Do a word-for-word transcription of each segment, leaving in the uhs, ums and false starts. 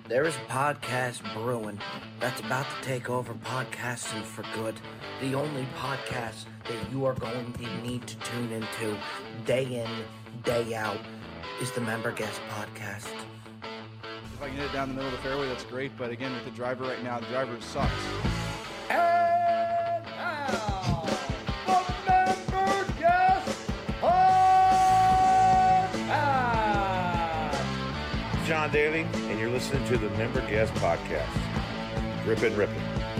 There is a podcast brewing that's about to take over podcasting for good. The only podcast that you are going to need to tune into day in, day out is the Member Guest Podcast. If I can hit it down the middle of the fairway, that's great. But again, with the driver right now, the driver sucks. And now, the Member Guest Podcast. John Daly, and you're listening to the Member Guest Podcast. Rippin', rippin'.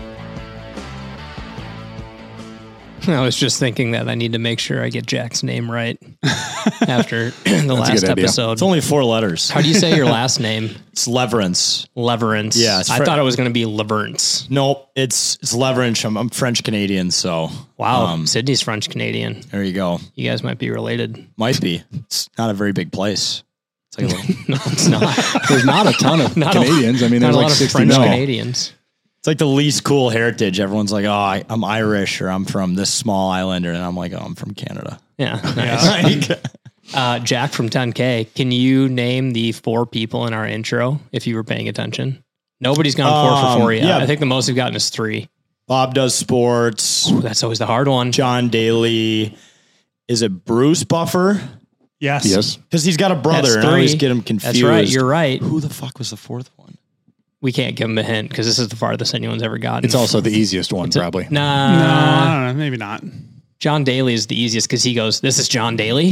I was just thinking that I need to make sure I get Jack's name right after the last episode. It's only four letters. How do you say your last name? It's Leverance. Leverance. Yeah, it's I Fre- thought it was going to be Leverance. Nope, it's it's Leverance. I'm, I'm French Canadian, so wow. um, Sydney's French Canadian. There you go. You guys might be related. Might be. It's not a very big place. It's like a little, no, it's not. There's not a ton of Not Canadians. A, I mean, not there's a like lot of sixty French million. Canadians. it's like the least cool heritage. Everyone's like, oh, I, I'm Irish, or I'm from this small island, and I'm like, oh, I'm from Canada. Yeah. Nice. uh, Jack from ten K, can you name the four people in our intro if you were paying attention? Nobody's gone four Um, for four yet. yeah. I think the most we've gotten is three. Bob does sports. Ooh, that's always the hard one. John Daly. Is it Bruce Buffer? Yes. Yes. Because he's got a brother, That's and I always three. get him confused. That's right. You're right. Who the fuck was the fourth one? We can't give him a hint because this is the farthest anyone's ever gotten. It's also the easiest one, It's a- probably. Nah. No, I don't know. Maybe not. John Daly is the easiest because he goes, this is John Daly.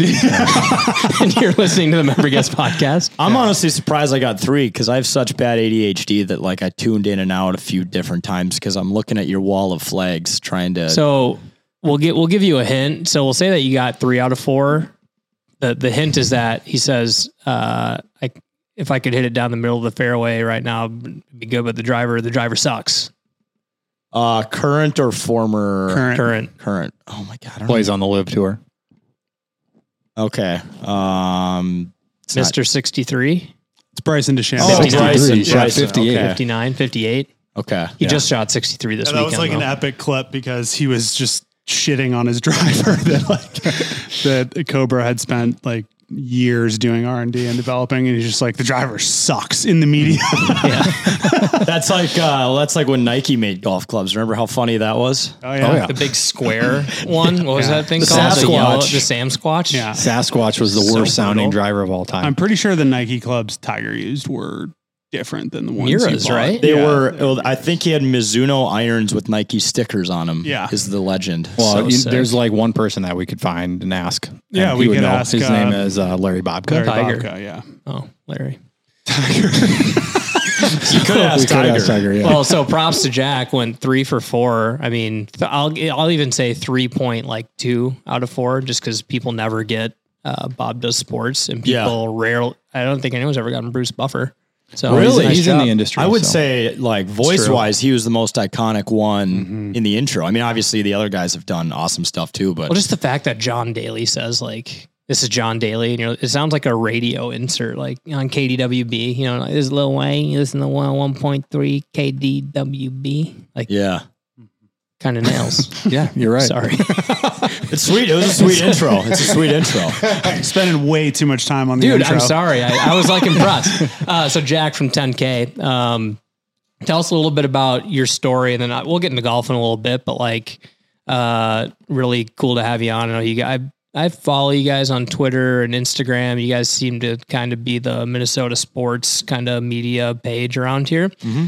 And you're listening to the Member Guest Podcast. I'm honestly surprised I got three because I have such bad A D H D that like I tuned in and out a few different times because I'm looking at your wall of flags trying to. So we'll get we'll give you a hint. So we'll say that you got three out of four. The the hint is that he says, uh, I, if I could hit it down the middle of the fairway right now, it'd be good, but the driver, the driver sucks. uh, current or former Current. Current. current. Oh my god! I don't Plays on the Live Tour. know. Okay. Um, it's not- Mister sixty-three, It's Bryson DeChambeau. Oh, fifty-nine. Bryson. Shot Bryson, fifty-eight. okay. fifty-nine, fifty-eight. Okay. He yeah. just shot sixty-three this Yeah, that weekend. was like an though. epic clip because he was just shitting on his driver that like that Cobra had spent like years doing R and D and developing, and he's just like, the driver sucks in the media. That's like uh, that's like when Nike made golf clubs. Remember how funny that was? Oh yeah. Oh, yeah. The big square one. What was Yeah. that thing The called? The, yellow, Sasquatch. the Sam Squatch? Yeah. Sasquatch was the So worst sounding brutal. driver of all time. I'm pretty sure the Nike clubs Tiger used were different than the ones you Miras, bought. right? They Yeah. were. well, I think he had Mizuno irons with Nike stickers on them. Yeah. is the legend. well, so you- sick. there's like one person that we could find and ask. Yeah, and we he would could know. ask, His uh, name is uh, Larry Bobka. Larry Tiger. Bobka, yeah. Oh, Larry. You could ask we could Tiger. ask Tiger. Yeah. Well, so props to Jack. Went three for four. I mean, th- I'll I'll even say three point like two out of four, just because people never get uh, Bob Does Sports, and Yeah. people rarely. I don't think anyone's ever gotten Bruce Buffer. So Really? nice he's in job. the industry. I would so. say, like, voice true. wise, he was the most iconic one Mm-hmm. in the intro. I mean, obviously, the other guys have done awesome stuff too, but Well, just the fact that John Daly says like, "This is John Daly," and you know, it sounds like a radio insert, like on K D W B. You know, like, this is Lil Wayne. You listen to one one point three K D W B. Like, yeah, kind of nails. Yeah, you're right. Sorry. it's sweet. It was a sweet intro. It's a sweet intro. Spending way too much time on the Dude, intro. I'm sorry. I, I was like impressed. Uh, so Jack from ten K, um, tell us a little bit about your story, and then I, we'll get into golf in a little bit. But like, uh, really cool to have you on. I know you guys. I follow you guys on Twitter and Instagram. You guys seem to kind of be the Minnesota sports kind of media page around here.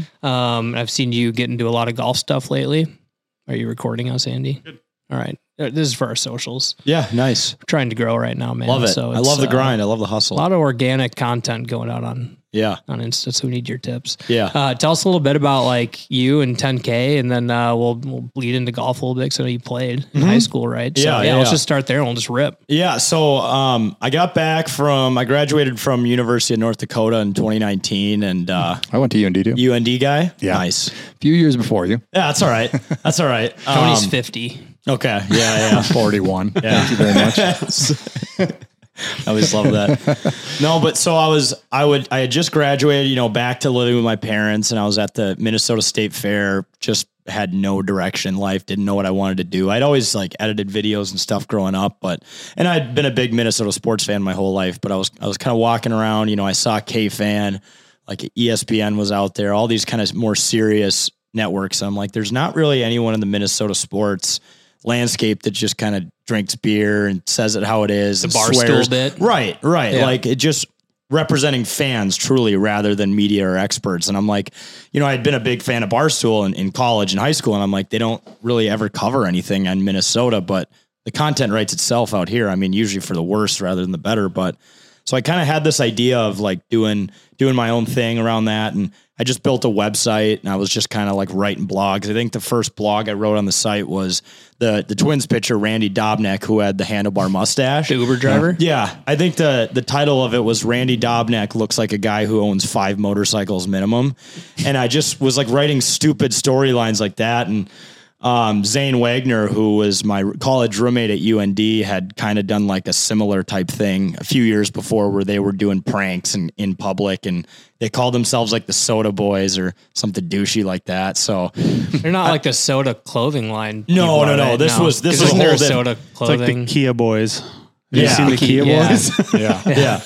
Um, I've seen you get into a lot of golf stuff lately. Are you recording us, Andy? Good. All right. Uh, This is for our socials. Yeah, nice. We're trying to grow right now, man. Love it. So I it's, love the uh, grind. I love the A hustle. lot of organic content going out on Yeah, on Insta, so we need your tips. yeah. Uh, tell us a little bit about like you and ten K, and then uh, we'll we'll bleed into golf a little bit. Cause I know you played in high school, right? So, Yeah, yeah, Let's yeah. just start there and we'll just rip. Yeah, so um, I got back from, I graduated from University of North Dakota in twenty nineteen, and uh, I went to U N D too. U N D guy. Yeah. Nice. A few years before you. Yeah, that's all right. That's all right. Tony's Um, fifty. Okay. Yeah, yeah. forty-one. Yeah. Thank you very much. I always love that. No, but so I was, I would, I had just graduated, you know, back to living with my parents, and I was at the Minnesota State Fair, just had no direction in life, didn't know what I wanted to do. I'd always like edited videos and stuff growing up, but, and I'd been a big Minnesota sports fan my whole life, but I was, I was kind of walking around, you know, I saw K-Fan, like E S P N was out there, all these kind of more serious networks. I'm like, there's not really anyone in the Minnesota sports landscape that just kind of drinks beer and says it how it is. The and bar swears. stool bit. Right, right. Yeah. Like it just representing fans truly rather than media or experts. And I'm like, you know, I'd been a big fan of Barstool in, in college and high school. And I'm like, they don't really ever cover anything on Minnesota, but the content writes itself out here. I mean, usually for the worse rather than the better. But so I kind of had this idea of like doing, doing my own thing around that. And I just built a website and I was just kind of like writing blogs. I think the first blog I wrote on the site was the, the Twins pitcher, Randy Dobnak, who had the handlebar mustache. The Uber driver? Yeah. I think the, the title of it was Randy Dobnak looks like a guy who owns five motorcycles minimum. And I just was like writing stupid storylines like that. And Um, Zane Wagner, who was my college roommate at U N D, had kind of done like a similar type thing a few years before where they were doing pranks in, in public and they called themselves like the Soda Boys or something douchey like that. So They're not like the soda clothing line. No, you no, wanted. no. This was- this 'Cause was isn't a there whole a diff- soda It's like clothing. the Kia Boys. Have Yeah. you seen the Kia Yeah. Boys? Yeah. yeah.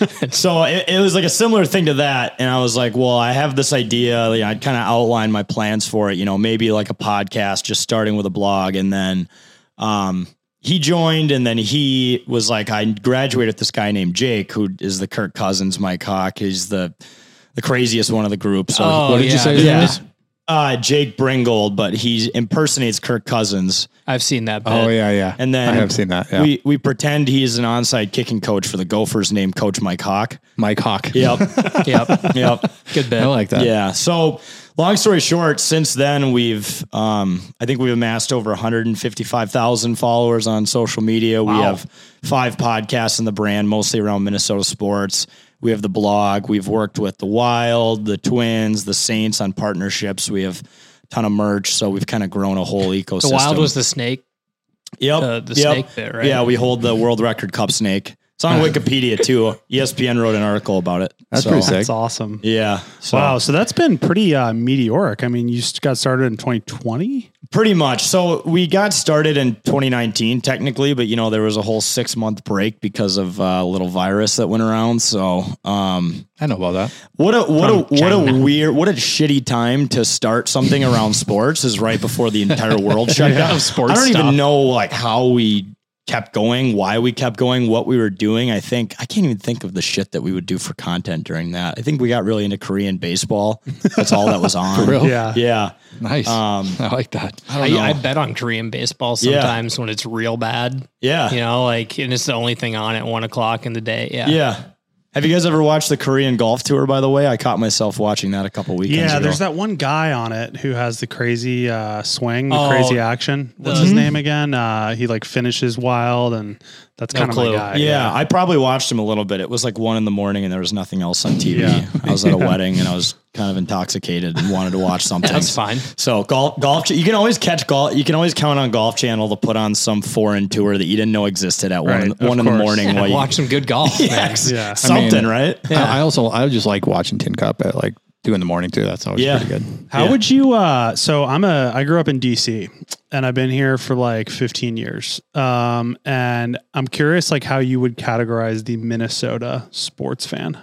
So it, it was like a similar thing to that. And I was like, well, I have this idea. You know, I'd kind of outline my plans for it, you know, maybe like a podcast, just starting with a blog. And then, um, he joined and then he was like, I graduated with this guy named Jake, who is the Kirk Cousins, Mike Hawk. He's the, the craziest one of the group. So Oh, What did you yeah. say his name yeah. is? Uh, Jake Bringold, but he impersonates Kirk Cousins. I've seen that. Bit. Oh yeah, yeah. And then I have seen that. Yeah. we, we pretend he's an onside kicking coach for the Gophers named Coach Mike Hawk. Mike Hawk. Yep. Yep. Yep. Good bit. I like that. Yeah. So long story short, since then we've, um, I think we've amassed over one hundred fifty-five thousand followers on social media. We have five podcasts in the brand, mostly around Minnesota sports. We have the blog. We've worked with the Wild, the Twins, the Saints on partnerships. We have a ton of merch. So we've kind of grown a whole ecosystem. The Wild was the snake. Yep. uh, the yep. snake bit, right? Yeah. We hold the world record cup snake. It's on Wikipedia too. E S P N wrote an article about it. That's So, pretty sick. That's awesome. Yeah. So Wow. So that's been pretty uh, meteoric. I mean, you st- got started in twenty twenty. pretty much. So we got started in twenty nineteen technically, but you know, there was a whole six month break because of uh, a little virus that went around. So, um, I know about that. what a, what a, From what a China. weird, what a shitty time to start something around sports is right before the entire world shut Yeah, down. sports I don't stuff. even know like how we kept going, why we kept going, what we were doing. I think I can't even think of the shit that we would do for content during that. I think we got really into Korean baseball. That's all that was on. For real? Yeah. Yeah. Nice. Um, I like that. I don't know. I, I bet on Korean baseball Yeah. sometimes when it's real bad. yeah. You know, like, and it's the only thing on at one o'clock in the day. Yeah. Yeah. Have you guys ever watched the Korean golf tour, by the way? I caught myself watching that a couple weekends Yeah, ago. there's that one guy on it who has the crazy uh, swing, the Oh, crazy action. What's the- his name again? Uh, he like finishes wild, and that's No kind of my clue. guy. Yeah, I probably watched him a little bit. It was like one in the morning and there was nothing else on T V. Yeah. I was at a wedding and I was kind of intoxicated and wanted to watch something. That's fine. So golf, golf, you can always catch golf. You can always count on Golf Channel to put on some foreign tour that you didn't know existed at Right, one, in, of one in the course. morning. Yeah, while you, watch some good golf. man. Yeah. something, I mean, right? I, I also I just like watching Tin Cup at like two in the morning too. That's always Yeah. pretty good. How Yeah. would you? Uh, so I'm a. I grew up in D C, and I've been here for like fifteen years. Um, and I'm curious, like, how you would categorize the Minnesota sports fan.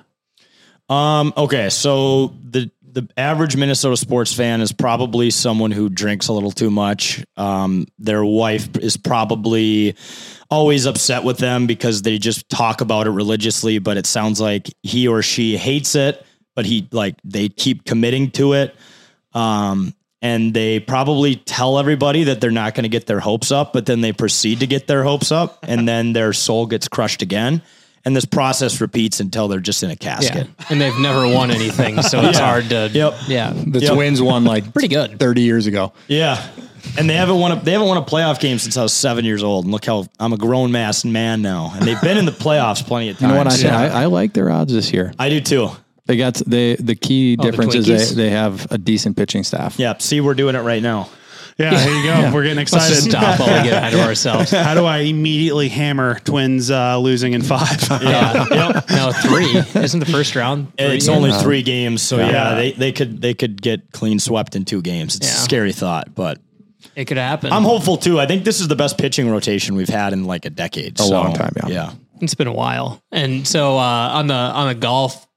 Um, okay, so the the average Minnesota sports fan is probably someone who drinks a little too much. Um, their wife is probably always upset with them because they just talk about it religiously, but it sounds like he or she hates it, but he like they keep committing to it. Um, and they probably tell everybody that they're not going to get their hopes up, but then they proceed to get their hopes up, and then their soul gets crushed again. And this process repeats until they're just in a Yeah. casket. And they've never won anything. So it's Yeah. hard to, Yep. yeah. The Yep. Twins won like Pretty good. thirty years ago. Yeah. And they haven't won a they haven't won a playoff game since I was seven years old. And look how I'm a grown mass man now. And they've been in the playoffs plenty of You times. know what? I, Yeah. I I like their odds this year. I do too. They got they the key Oh, the difference is Twinkies? they, they have a decent pitching staff. Yeah. See, we're doing it right now. Yeah, there you go. We're getting Let's excited. just stop while we get ahead of ourselves. How do I immediately hammer Twins uh, losing in five? Yeah. Yep. No, three. Isn't the first round? Three? It's only three games. So yeah, Yeah. they, they could they could get clean swept in two games. It's Yeah. a scary thought, but It could happen. I'm hopeful too. I think this is the best pitching rotation we've had in like a decade. A So, long time, yeah. Yeah. It's been a while. And so uh, on the on the golf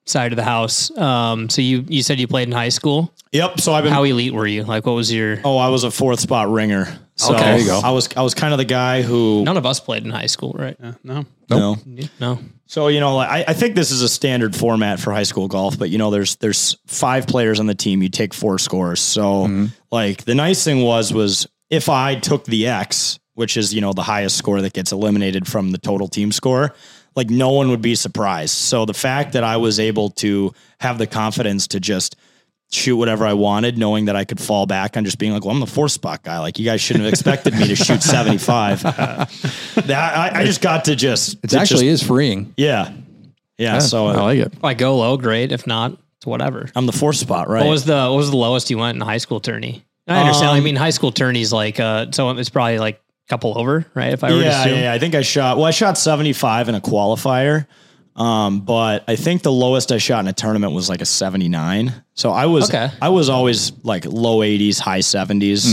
side of the house. Um, so you you said you played in high school. Yep. So I've been. How elite were you? Like, what was your? Oh, I was a fourth spot ringer. So Okay. There you go. I was I was kind of the guy who. None of us played in high school, right? Yeah, no. No. No. So, you know, like, I, I think this is a standard format for high school golf, but you know, there's there's five players on the team. You take four scores. So like the nice thing was was if I took the X, which is, you know, the highest score that gets eliminated from the total team score, like no one would be surprised. So the fact that I was able to have the confidence to just shoot whatever I wanted, knowing that I could fall back on just being like, well, I'm the four spot guy. Like you guys shouldn't have expected me to shoot seventy-five. that, I, I just got to just, It actually is freeing. yeah. Yeah. Yeah, so I uh, like it. If I go low, great. If not, it's whatever. I'm the four spot, right? What was the what was the lowest you went in high school tourney? I understand. I Um, mean, high school tourney's like uh, so it's probably like a couple over, right? If I were to yeah, assume. yeah, yeah. I think I shot, well, I shot seventy-five in a qualifier. Um, but I think the lowest I shot in a tournament was like a seventy-nine. So I was, Okay. I was always like low eighties, high seventies.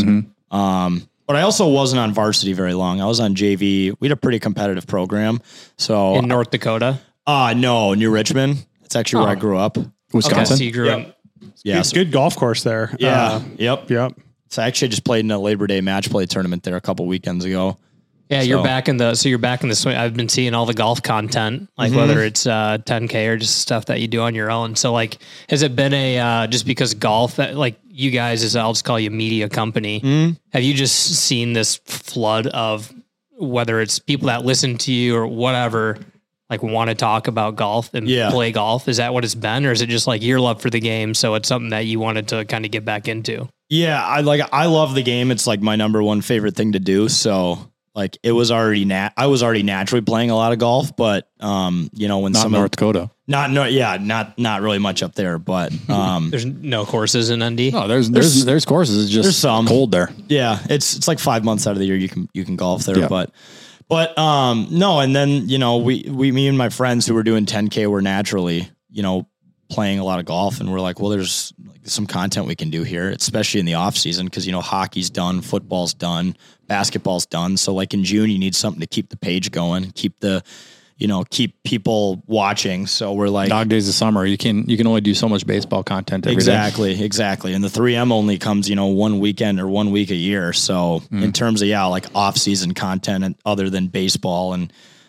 Um, but I also wasn't on varsity very long. I was on J V. We had a pretty competitive program. So, In North Dakota. uh, no, New Richmond. It's actually where Oh. I grew up. Okay, Wisconsin. so you grew Yep. up. Yeah. Good, so- good golf course there. yeah. Uh, yep. yep. So I actually just played in a Labor Day match play tournament there a couple weekends ago. Yeah, you're So- back in the so you're back in the swing. I've been seeing all the golf content, like Mm-hmm. whether it's uh, ten K or just stuff that you do on your own. So like, has it been a uh, just because golf that like you guys is I'll just call you media company? Mm-hmm. Have you just seen this flood of whether it's people that listen to you or whatever, like want to talk about golf and Yeah. play golf? Is that what it's been, or is it just like your love for the game? So it's something that you wanted to kind of get back into. Yeah, I like I love the game. It's like my number one favorite thing to do. So like it was already nat I was already naturally playing a lot of golf, but um, you know, when Not some North Dakota. not no yeah, not not really much up there, but um There's no courses in N D. No, there's there's there's courses. It's just there's some. cold there. yeah, it's it's like five months out of the year you can you can golf there, Yeah. but but um no, and then you know, we we me and my friends who were doing ten K were naturally, you know, playing a lot of golf, and we're like, well, there's like some content we can do here, especially in the off season, because you know hockey's done, football's done, basketball's done. So like in June, you need something to keep the page going, keep the, you know, keep people watching. So we're like, Dog days of summer. You can you can only do so much baseball content every day. exactly, exactly. And the three M only comes, you know, one weekend or one week a year. So in terms of yeah, like off season content and other than baseball and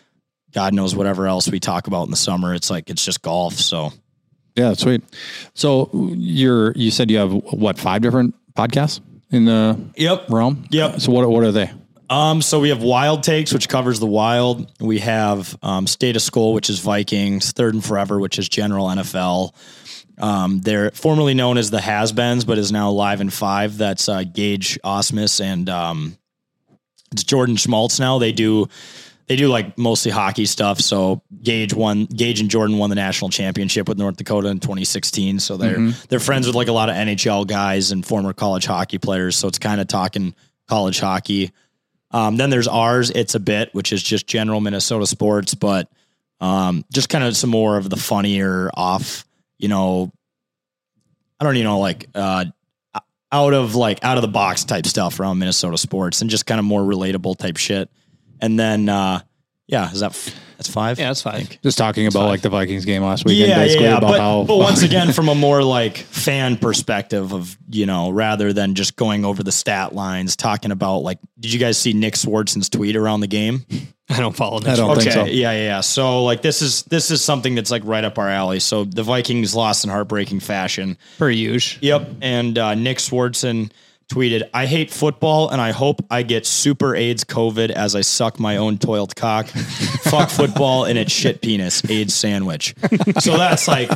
God knows whatever else we talk about in the summer, it's like it's just golf. So. Yeah, sweet. So you're you said you have what five different podcasts in the Yep. realm? Yep. So what what are they? Um, so we have Wild Takes, which covers the Wild. We have um, State of Skull, which is Vikings. Third and Forever, which is general N F L. Um, they're formerly known as the Has-Beens, but is now Live in Five. That's uh, Gage Osmus and um, it's Jordan Schmaltz now. They do they do like mostly hockey stuff. So Gage won Gage and Jordan won the national championship with North Dakota in twenty sixteen. So they're they're friends with like a lot of N H L guys and former college hockey players. So it's kind of talking college hockey. Um, then there's ours, It's a Bit, which is just general Minnesota sports, but um, just kind of some more of the funnier off, you know, I don't even know, like uh, out of like out of the box type stuff around Minnesota sports and just kind of more relatable type shit. And then, uh, yeah, is that, f- that's five? Yeah, that's fine. Just talking about like the Vikings game last weekend, Yeah, basically yeah, about but, how. but once again, from a more like fan perspective of, you know, rather than just going over the stat lines, talking about like, did you guys see Nick Swartzen's tweet around the game? I don't follow I this. don't Okay, think so. yeah, yeah, yeah. So like this is this is something that's like right up our alley. So the Vikings lost in heartbreaking fashion. Per usual. Yep, and uh, Nick Swartzen tweeted, "I hate football and I hope I get super AIDS COVID as I suck my own toiled cock. Fuck football and its shit penis. AIDS sandwich." So that's like,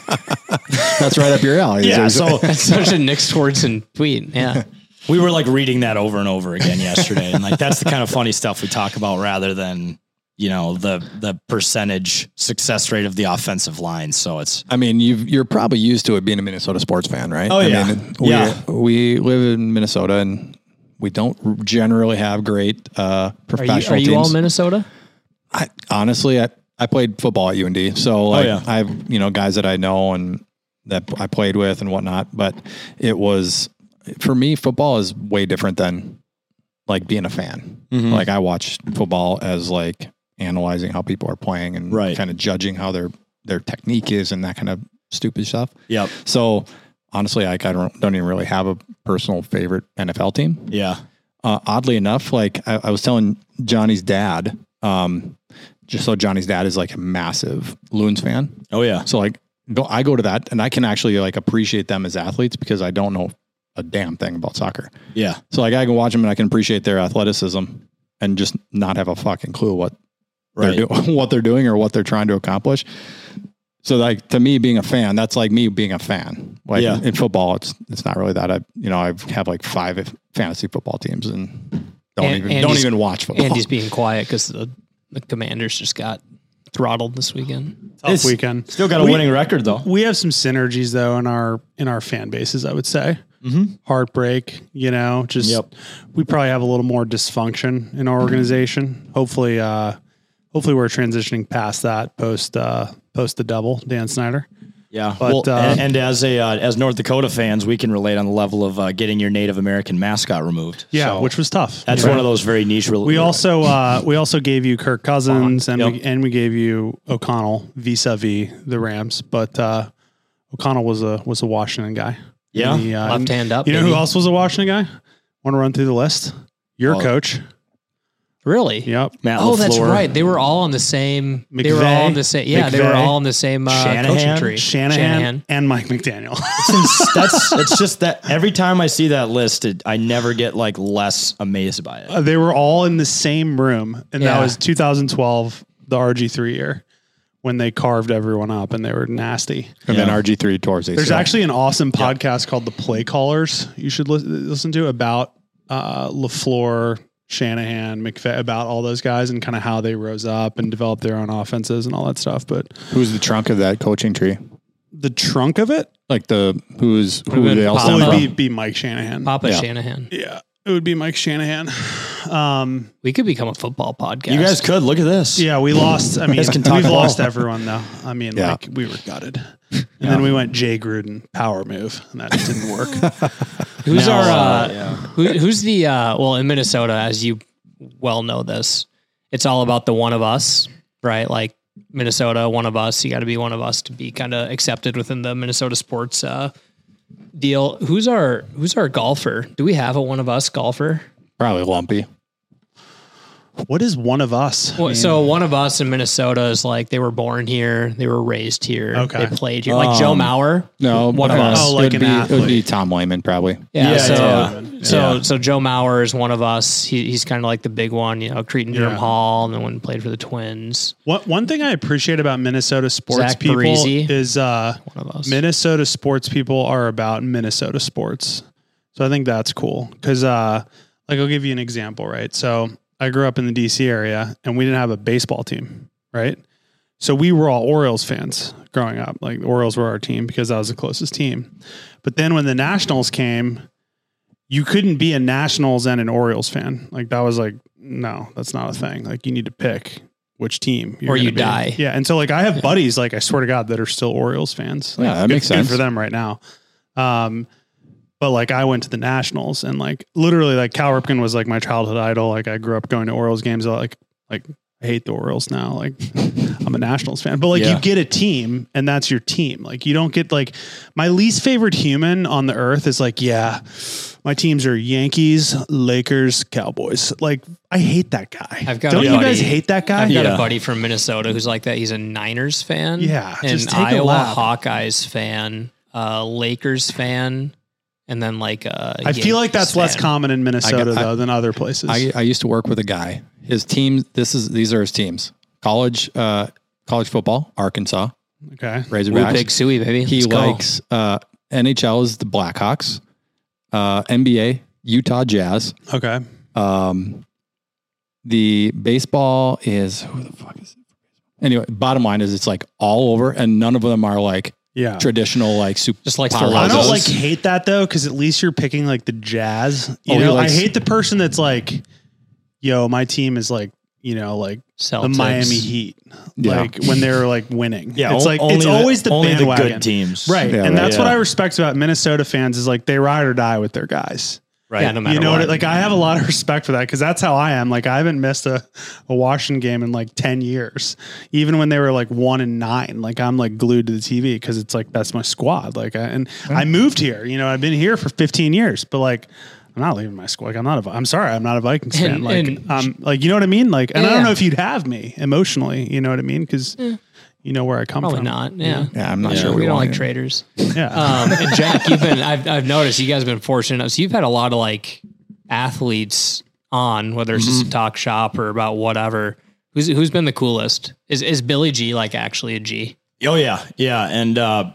That's right up your alley. yeah. There's- So That's such a Nick Swartzen tweet. Yeah. we were like reading that over and over again yesterday, and like that's the kind of funny stuff we talk about rather than, you know, the the percentage success rate of the offensive line. So it's I mean, you've, you're probably used to it being a Minnesota sports fan, right? Oh, I yeah. mean, we, Yeah. we live in Minnesota and we don't generally have great uh, Are you, professional are you teams. all Minnesota? I, honestly, I, I played football at U N D, so like yeah. I have you know guys that I know and that I played with and whatnot. But it was for me, football is way different than like being a fan. Mhm. Like I watch football as like analyzing how people are playing and Right. kind of judging how they're their technique is and that kind of stupid stuff. Yep. So honestly, like I don't don't even really have a personal favorite N F L team. Yeah. Uh, oddly enough, like I, I was telling Johnny's dad, um, just so Johnny's dad is like a massive Loons fan. Oh yeah. So like go, I go to that and I can actually like appreciate them as athletes because I don't know a damn thing about soccer. Yeah. So like I can watch them and I can appreciate their athleticism and just not have a fucking clue what Right. they're doing, what they're doing or what they're trying to accomplish. So like to me being a fan, that's like me being a fan. Like Yeah. in, in football, it's it's not really that. I you know I have like five fantasy football teams and don't And- even Andy's- don't even watch football. Andy's being quiet because the, the Commanders just got throttled this weekend. Tough It's weekend. Still got a We- winning record though. We have some synergies though in our in our fan bases, I would say. Mm-hmm. Heartbreak, you know, just Yep. we probably have a little more dysfunction in our organization. Hopefully, uh, hopefully we're transitioning past that post uh, post the double, Dan Snyder. Yeah. But, well, uh, and, and as a uh, as North Dakota fans, we can relate on the level of uh, getting your Native American mascot removed. Yeah, So which was tough. that's You know? one of those very niche. Rel- We also uh, we also gave you Kirk Cousins and Yep. we and we gave you O'Connell vis-a-vis the Rams, but uh, O'Connell was a was a Washington guy. Yeah. And he, uh, Left hand up. You know baby. who else was a Washington guy? Want to run through the list? Your Oh. coach. Really? Yep. Matt Oh, that's LaFleur. right. They were all on the same. They were McVay. all on the same. Yeah, they were McVay. all on the same uh, Shanahan. coaching tree. Shanahan, and Mike McDaniel. It's ins- that's it's just that every time I see that listed, I never get like less amazed by it. Uh, they were all in the same room, and that Yeah. was two thousand twelve, the R G three year, when they carved everyone up and they were nasty. and then Yeah. R G three tours. There's actually an awesome podcast called The Play Callers you should li- listen to about uh, LaFleur, Shanahan, McVay, about all those guys and kind of how they rose up and developed their own offenses and all that stuff. But who's the trunk of that coaching tree? the trunk of it, Like the who's who Would've they been all it Papa. stem would from? be, be Mike Shanahan. Papa Yeah. Shanahan. Yeah, it would be Mike Shanahan. Um, We could become a football podcast. You guys could look at this. yeah, we lost. I mean, guys can talk we've ball. lost everyone though. I mean, Yeah. like we were gutted. And then we went Jay Gruden power move, and that didn't work. Who's No, our? Uh, uh, yeah. who, who's the? Uh, well, in Minnesota, as you well know, this it's all about the one of us, right? Like Minnesota, one of us. You got to be one of us to be kind of accepted within the Minnesota sports uh, deal. Who's our? Who's our golfer? Do we have a one of us golfer? Probably Lumpy. What is one of us? I Well, mean, so one of us in Minnesota is like they were born here, they were raised here, Okay. they played here, like Joe Um, Mauer. No, one of uh, us. Oh, it like would an be, It would be athlete. Tom Lehman probably. Yeah, Yeah, so yeah. so Yeah. so Joe Mauer is one of us. He, he's kind of like the big one, you know, Cretan Durham Yeah. Hall, and then when played for the Twins, One, one thing I appreciate about Minnesota sports Zach people Parisi. is uh, one of us. Minnesota sports people are about Minnesota sports. So I think that's cool because, uh, like, I'll give you an example, right? So I grew up in the D C area and we didn't have a baseball team, right? So we were all Orioles fans growing up. Like, the Orioles were our team because that was the closest team. But then when the Nationals came, you couldn't be a Nationals and an Orioles fan. Like, that was like, no, that's not a thing. Like, you need to pick which team you're Or you gonna be. die. Yeah. And so, like, I have buddies, like, I swear to God, that are still Orioles fans. Like, Yeah, that good- makes good sense. for them right now. Um, but like I went to the Nationals and like literally like Cal Ripken was like my childhood idol. Like I grew up going to Orioles games. Like, like I hate the Orioles now. Like I'm a Nationals fan, but like Yeah. you get a team and that's your team. Like you don't get like my least favorite human on the earth is like, yeah, my teams are Yankees, Lakers, Cowboys. Like I hate that guy. I've got don't a you buddy- guys hate that guy? I've got Yeah. a buddy from Minnesota who's like that. He's a Niners fan, Yeah, an just take a Iowa lap. Hawkeyes fan, uh, Lakers fan, and then like uh, I feel like that's less fan. common in Minnesota I- though than other places. I, I used to work with a guy. His team. This is these are his teams. College, uh, college football, Arkansas okay. Ooh, Razorbacks. Big Suey, baby. He Let's go. likes uh, N H L is the Blackhawks, uh, N B A Utah Jazz. Okay. Um, the baseball is who the fuck is it? Anyway, bottom line is it's like all over, and none of them are like Yeah. traditional like super. Just likes to power love I don't those. like hate that though, because at least you're picking like the Jazz. You Oh, he know, likes- I hate the person that's like, yo, my team is like, you know, like Celtics. the Miami Heat. Yeah. Like when they're like winning. Yeah, it's o- like only it's the- always the only the bandwagon. good teams. Right. Yeah, and right. that's what Yeah. I respect about Minnesota fans is like they ride or die with their guys. Right. Yeah, no matter You know what. what? Like I have a lot of respect for that because that's how I am. Like I haven't missed a, a Washington game in like ten years, even when they were like one and nine. Like I'm like glued to the T V because it's like that's my squad. Like I, and I moved here. You know, I've been here for fifteen years, but like I'm not leaving my squad. Like I'm not a. I'm sorry, I'm not a Vikings fan. And- Like and- um, like you know what I mean. Like, and Yeah, I don't yeah. know if you'd have me emotionally. You know what I mean? Because you know where I come Probably from. not. Yeah. Yeah, I'm not Yeah, sure We, we, don't want like it. traders. Yeah. Um, and Jack, you've been, I've, I've noticed you guys have been fortunate. So you've had a lot of like athletes on, whether it's just a talk shop or about whatever. Who's, who's been the coolest? Is, is Billy G like actually a G? Oh yeah. Yeah. And, uh,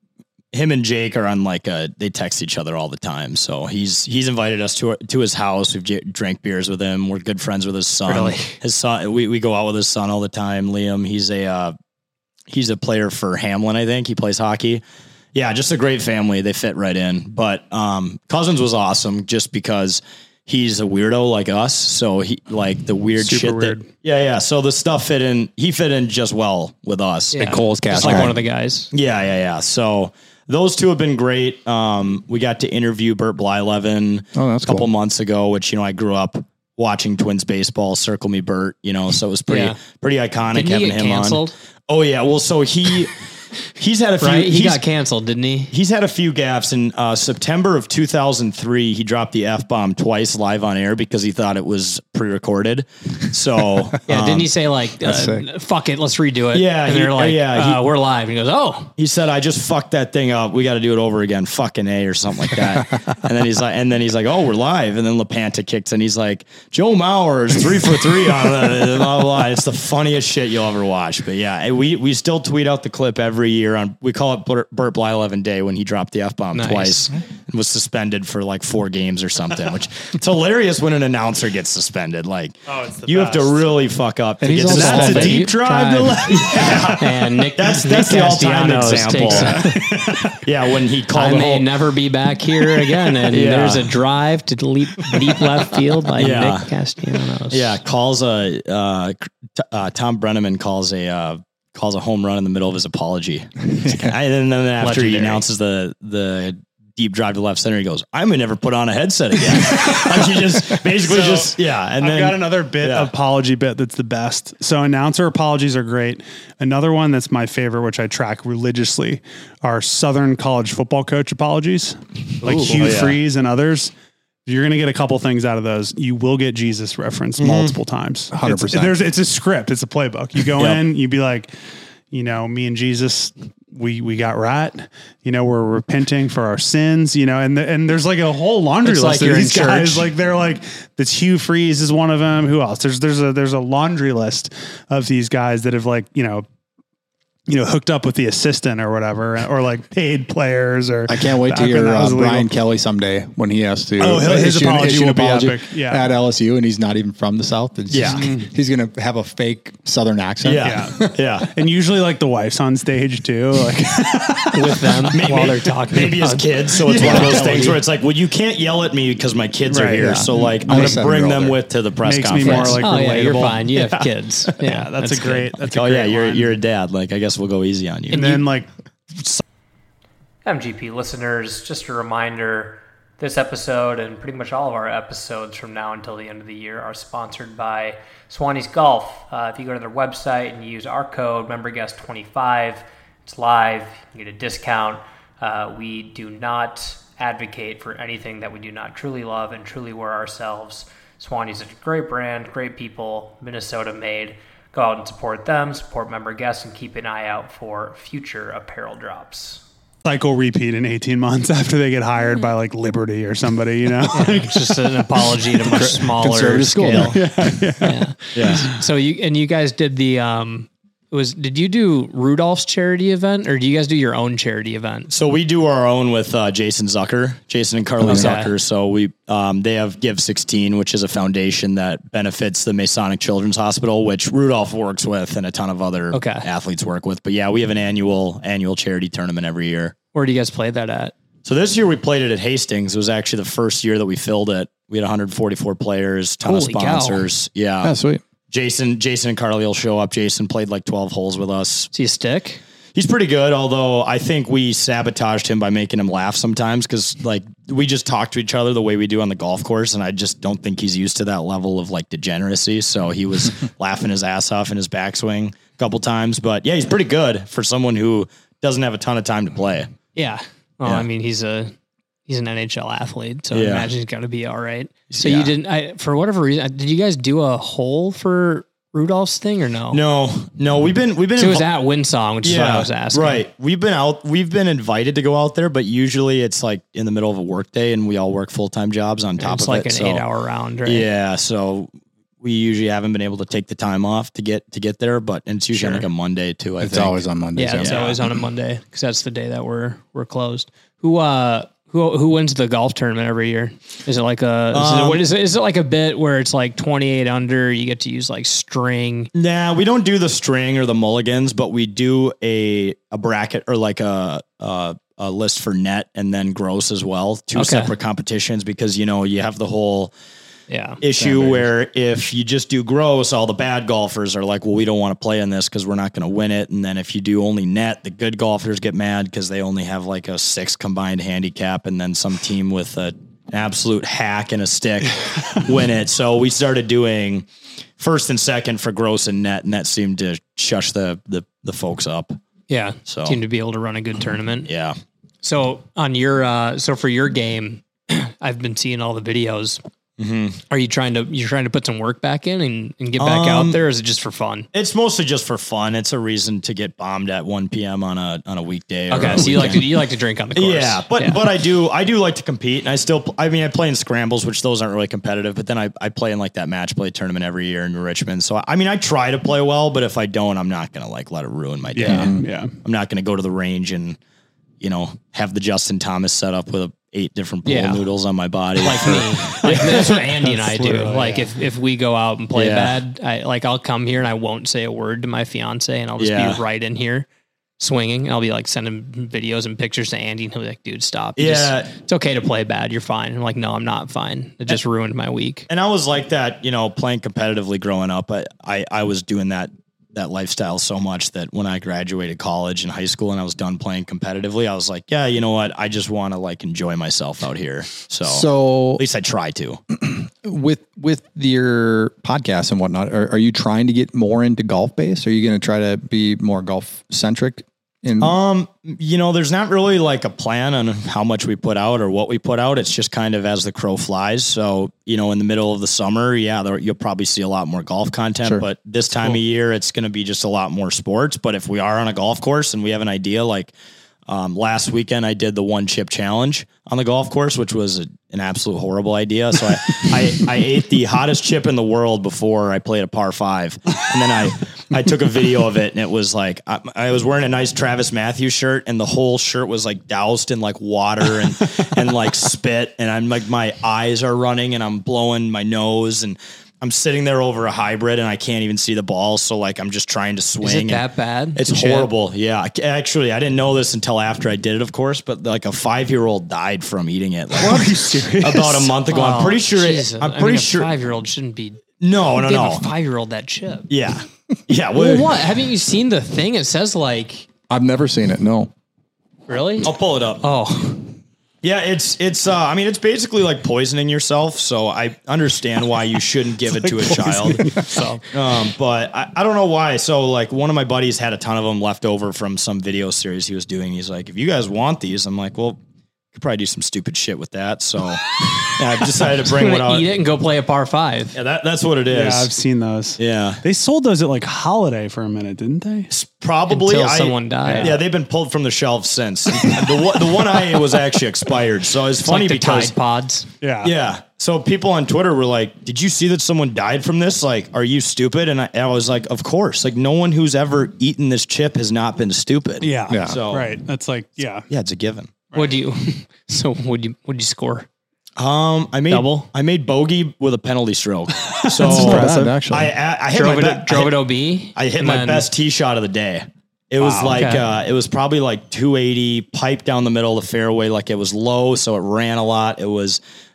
him and Jake are on like a, they text each other all the time. So he's, he's invited us to, to his house. We've j- drank beers with him. We're good friends with his son. Really? His son, we, we go out with his son all the time. Liam, he's a, uh, he's a player for Hamlin. I think he plays hockey. Yeah. Just a great family. They fit right in, but, um, Cousins was awesome just because he's a weirdo like us. So he like the weird Super shit. weird. That, yeah. Yeah. So the stuff fit in, he fit in just well with us. Yeah. Cole's Just cast. like guy. one of the guys. Yeah, yeah, yeah. So those two have been great. Um, we got to interview Bert Blyleven Oh, that's a couple cool. months ago, which, you know, I grew up watching Twins baseball, Circle Me Bert, you know, so it was pretty, Yeah. pretty iconic Didn't he having get him canceled? on. Oh yeah. Well, so he, he's had a few, Right? He he's, got canceled, didn't he? he's had a few gaffes. In uh, September of two thousand three, he dropped the F bomb twice live on air because he thought it was pre-recorded. So Yeah. um, didn't he say like, uh, that's sick. fuck it, let's redo it? Yeah, And he- they're like, yeah, uh, he- we're live. And he goes, oh, He said, I just fucked that thing up. We got to do it over again. Fucking A or something like that. and then he's like, and then he's like, oh, we're live. And then LaPanta kicks and he's like, Joe Mauer is three for three on it. Blah, blah, blah. It's the funniest shit you'll ever watch. But yeah, we, we still tweet out the clip every year on, we call it Bert, Bert Blyleven Day when he dropped the F bomb Nice. twice and was suspended for like four games or something, which it's hilarious when an announcer gets suspended. Like, Oh, it's the you have to best. really fuck up. To And he's get also- That's a Deep deep drive to left. And Nick, That's Nick that's the all-time Castellanos example. takes- Yeah, when he I called the may whole, never be back here again. And Yeah. there's a drive to deep, deep left field by Yeah. Nick Castellanos. yeah, calls a uh, t- uh, Tom Brenneman calls a uh, calls a home run in the middle of his apology. and then after he Legendary. announces the the deep drive to left center, he goes, "I may never put on a headset again." Like he just basically So, just yeah. And I've then got another bit yeah. apology bit that's the best. So announcer apologies are great. Another one that's my favorite, which I track religiously, are Southern college football coach apologies, like Ooh. Hugh Oh, yeah. Freeze and others. You're going to get a couple things out of those. You will get Jesus referenced multiple times. one hundred It's, percent. there's, it's a script. It's a playbook. You go Yep. in, you be like, you know, me and Jesus, we we got right. You know, we're repenting for our sins. You know, and the, and there's like a whole laundry It's list like of you're in these guys. church. Like they're like this Hugh Freeze is one of them. Who else? There's there's a there's a laundry list of these guys that have like you know. You know, hooked up with the assistant or whatever, or like paid players, or I can't wait to back when hear that uh, was illegal. Brian Kelly someday when he has to Oh, his issue, an- apology issue an will be apology epic. Yeah. at L S U, and he's not even from the South. It's Yeah. just- he's going to have a fake Southern accent. yeah, yeah. And usually, like the wife's on stage too. Like, with them while they're talking. Maybe his about- kids. So it's one of those Yeah. things where it's like, well, you can't yell at me because my kids are Right, here. yeah. So like, I'm I'm going a to bring seven-year-old them there. with to the press Makes me conference. more like oh yeah, you're relatable. fine. You have kids. Yeah, yeah, that's, a good. great. That's a oh great yeah, you're line. you're a dad. Like, I guess we'll go easy on you. And then like M G P listeners, just a reminder, this episode and pretty much all of our episodes from now until the end of the year are sponsored by Swanee's Golf. Uh, if you go to their website and use our code, memberguest twenty-five, it's live, you get a discount. Uh, we do not advocate for anything that we do not truly love and truly wear ourselves. Swanee's a great brand, great people, Minnesota made. Go out and support them, support member guests, and keep an eye out for future apparel drops. cycle repeat in eighteen months after they get hired by like Liberty or somebody. You know, It's just an apology at a much smaller Conservative school. scale. Yeah. yeah. So you and you guys did the um it was did you do Rudolph's charity event or do you guys do your own charity event? So we do our own with uh, Jason Zucker, Jason and Carly Okay. Zucker. So we um, they have Give sixteen, which is a foundation that benefits the Masonic Children's Hospital, which Rudolph works with, and a ton of other Okay. athletes work with. But yeah, we have an annual annual charity tournament every year. Where do you guys play that at? So this year we played it at Hastings. It was actually the first year that we filled it. We had one hundred forty-four players, ton Holy of cow. sponsors. Yeah. Oh, sweet. Jason, Jason and Carly will show up. Jason played like twelve holes with us. See a stick? He's pretty good, although I think we sabotaged him by making him laugh sometimes because, like, we just talk to each other the way we do on the golf course, and I just don't think he's used to that level of, like, degeneracy. So he was laughing his ass off in his backswing a couple times. But, yeah, he's pretty good for someone who doesn't have a ton of time to play. Yeah. Well, Yeah. I mean, he's a he's an N H L athlete, so I Yeah. imagine he's got to be all right. So Yeah. you didn't, I, for whatever reason, did you guys do a hole for Rudolph's thing or no? No, no, we've been we've been. So it was invo- at Windsong, which is what I was asking. Right. We've been out, we've been invited to go out there, but usually it's like in the middle of a work day and we all work full-time jobs on top It's of like it. an so- eight hour round, right? Yeah. So we usually haven't been able to take the time off to get, to get there, but and it's usually Sure. like a Monday too. I It's think. always on Mondays. Yeah, it's Yeah. always on a Monday because that's the day that we're we're closed. Who uh who who wins the golf tournament every year? Is it like a is, it, Um, what is it? Is it like a bit where it's like twenty-eight under? You get to use like string. Nah, we don't do the string or the mulligans, but we do a, a bracket or like a, a, a list for net and then gross as well. Two Okay. separate competitions because, you know, you have the whole Yeah, issue where if you just do gross, all the bad golfers are like, well, we don't want to play in this because we're not going to win it. And then if you do only net, the good golfers get mad because they only have like a six combined handicap, and then some team with a, an absolute hack and a stick win it. So we started doing first and second for gross and net, and that seemed to shush the the, the folks up. yeah. So- Seem to be able to run a good tournament. Yeah. So on your uh so for your game, I've been seeing all the videos. Mm-hmm. Are you trying to you're trying to put some work back in and, and get back Um, out there? Or is it just for fun? It's mostly just for fun. It's a reason to get bombed at one p.m. on a on a weekday. or Okay, a so you like to weekend. you like to drink on the course. Yeah, but but I do I do like to compete, and I still pl- I mean I play in scrambles, which those aren't really competitive. But then I, I play in like that match play tournament every year in Richmond. So I mean I try to play well, but if I don't, I'm not gonna like let it ruin my day. Yeah. Yeah. I'm not gonna go to the range and you know have the Justin Thomas set up with a, eight different pool Yeah. noodles on my body. Like me. Like that's what Andy and I do. literally, Like yeah. if, if we go out and play Yeah. bad, I like I'll come here and I won't say a word to my fiance and I'll just Yeah. be right in here swinging. I'll be like sending videos and pictures to Andy and he'll be like, dude, stop. You Yeah. just- it's okay to play bad. You're fine. I'm like, no, I'm not fine. It just ruined my week. And I was like that, you know, playing competitively growing up. I, I, I was doing that that lifestyle so much that when I graduated college and high school and I was done playing competitively, I was like, yeah, you know what? I just want to like enjoy myself out here. So, So at least I try to. with with your podcast and whatnot, are, are you trying to get more into golf base? Are you going to try to be more golf centric? In Um, you know, there's not really like a plan on how much we put out or what we put out. It's just kind of as the crow flies. So, you know, in the middle of the summer, yeah, there, you'll probably see a lot more golf content, Sure. but this time of year, it's going to be just a lot more sports. But if we are on a golf course and we have an idea, like, um, last weekend I did the one chip challenge on the golf course, which was a, an absolute horrible idea. So I, I, I ate the hottest chip in the world before I played a par five. And then I, I took a video of it and it was like, I, I was wearing a nice Travis Matthews shirt and the whole shirt was like doused in like water and, and like spit. And I'm like, my eyes are running and I'm blowing my nose and I'm sitting there over a hybrid and I can't even see the ball. So like, I'm just trying to swing. Is it and that bad? It's Chip? horrible. Yeah. I- Actually, I didn't know this until after I did it, of course, but like a five-year-old died from eating it. Like, Are you serious? about a month ago. I'm pretty sure. It, I'm pretty sure. Five year old shouldn't be. No, no, give no. a five year old that chip. Yeah. Yeah. Well, Well, what? Haven't you seen the thing? It says like, I've never seen it. No. really? I'll pull it up. Oh, Yeah, it's it's. Uh, I mean, it's basically like poisoning yourself. So I understand why you shouldn't give it to a child. So, um, but I, I don't know why. So like, one of my buddies had a ton of them left over from some video series he was doing. He's like, if you guys want these, I'm like, well, could probably do some stupid shit with that. So yeah, I decided to bring I'm one gonna out. eat it and go play a par five. Yeah, that, that's what it is. Yeah, I've seen those. Yeah. They sold those at like Holiday for a minute, didn't they? Probably Until I- someone died. Yeah, they've been pulled from the shelves since. the one, the one I ate was actually expired. So it's, It's funny like the because Tide Pods. Yeah. yeah. So people on Twitter were like, "Did you see that someone died from this? Like, are you stupid?" And I, I was like, "Of course. Like, no one who's ever eaten this chip has not been stupid." Yeah. Yeah. So Right. That's like, yeah. yeah, it's a given. What do you? So would you? Would you score? Um, I made Double? I made bogey with a penalty stroke. So That's impressive, actually. I I, I hit Drove my it. be- drove I it hit, O B. I hit and my then- best tee shot of the day. It was like okay. uh, it was probably like two eighty, pipe down the middle of the fairway, like it was low, so it ran a lot. It was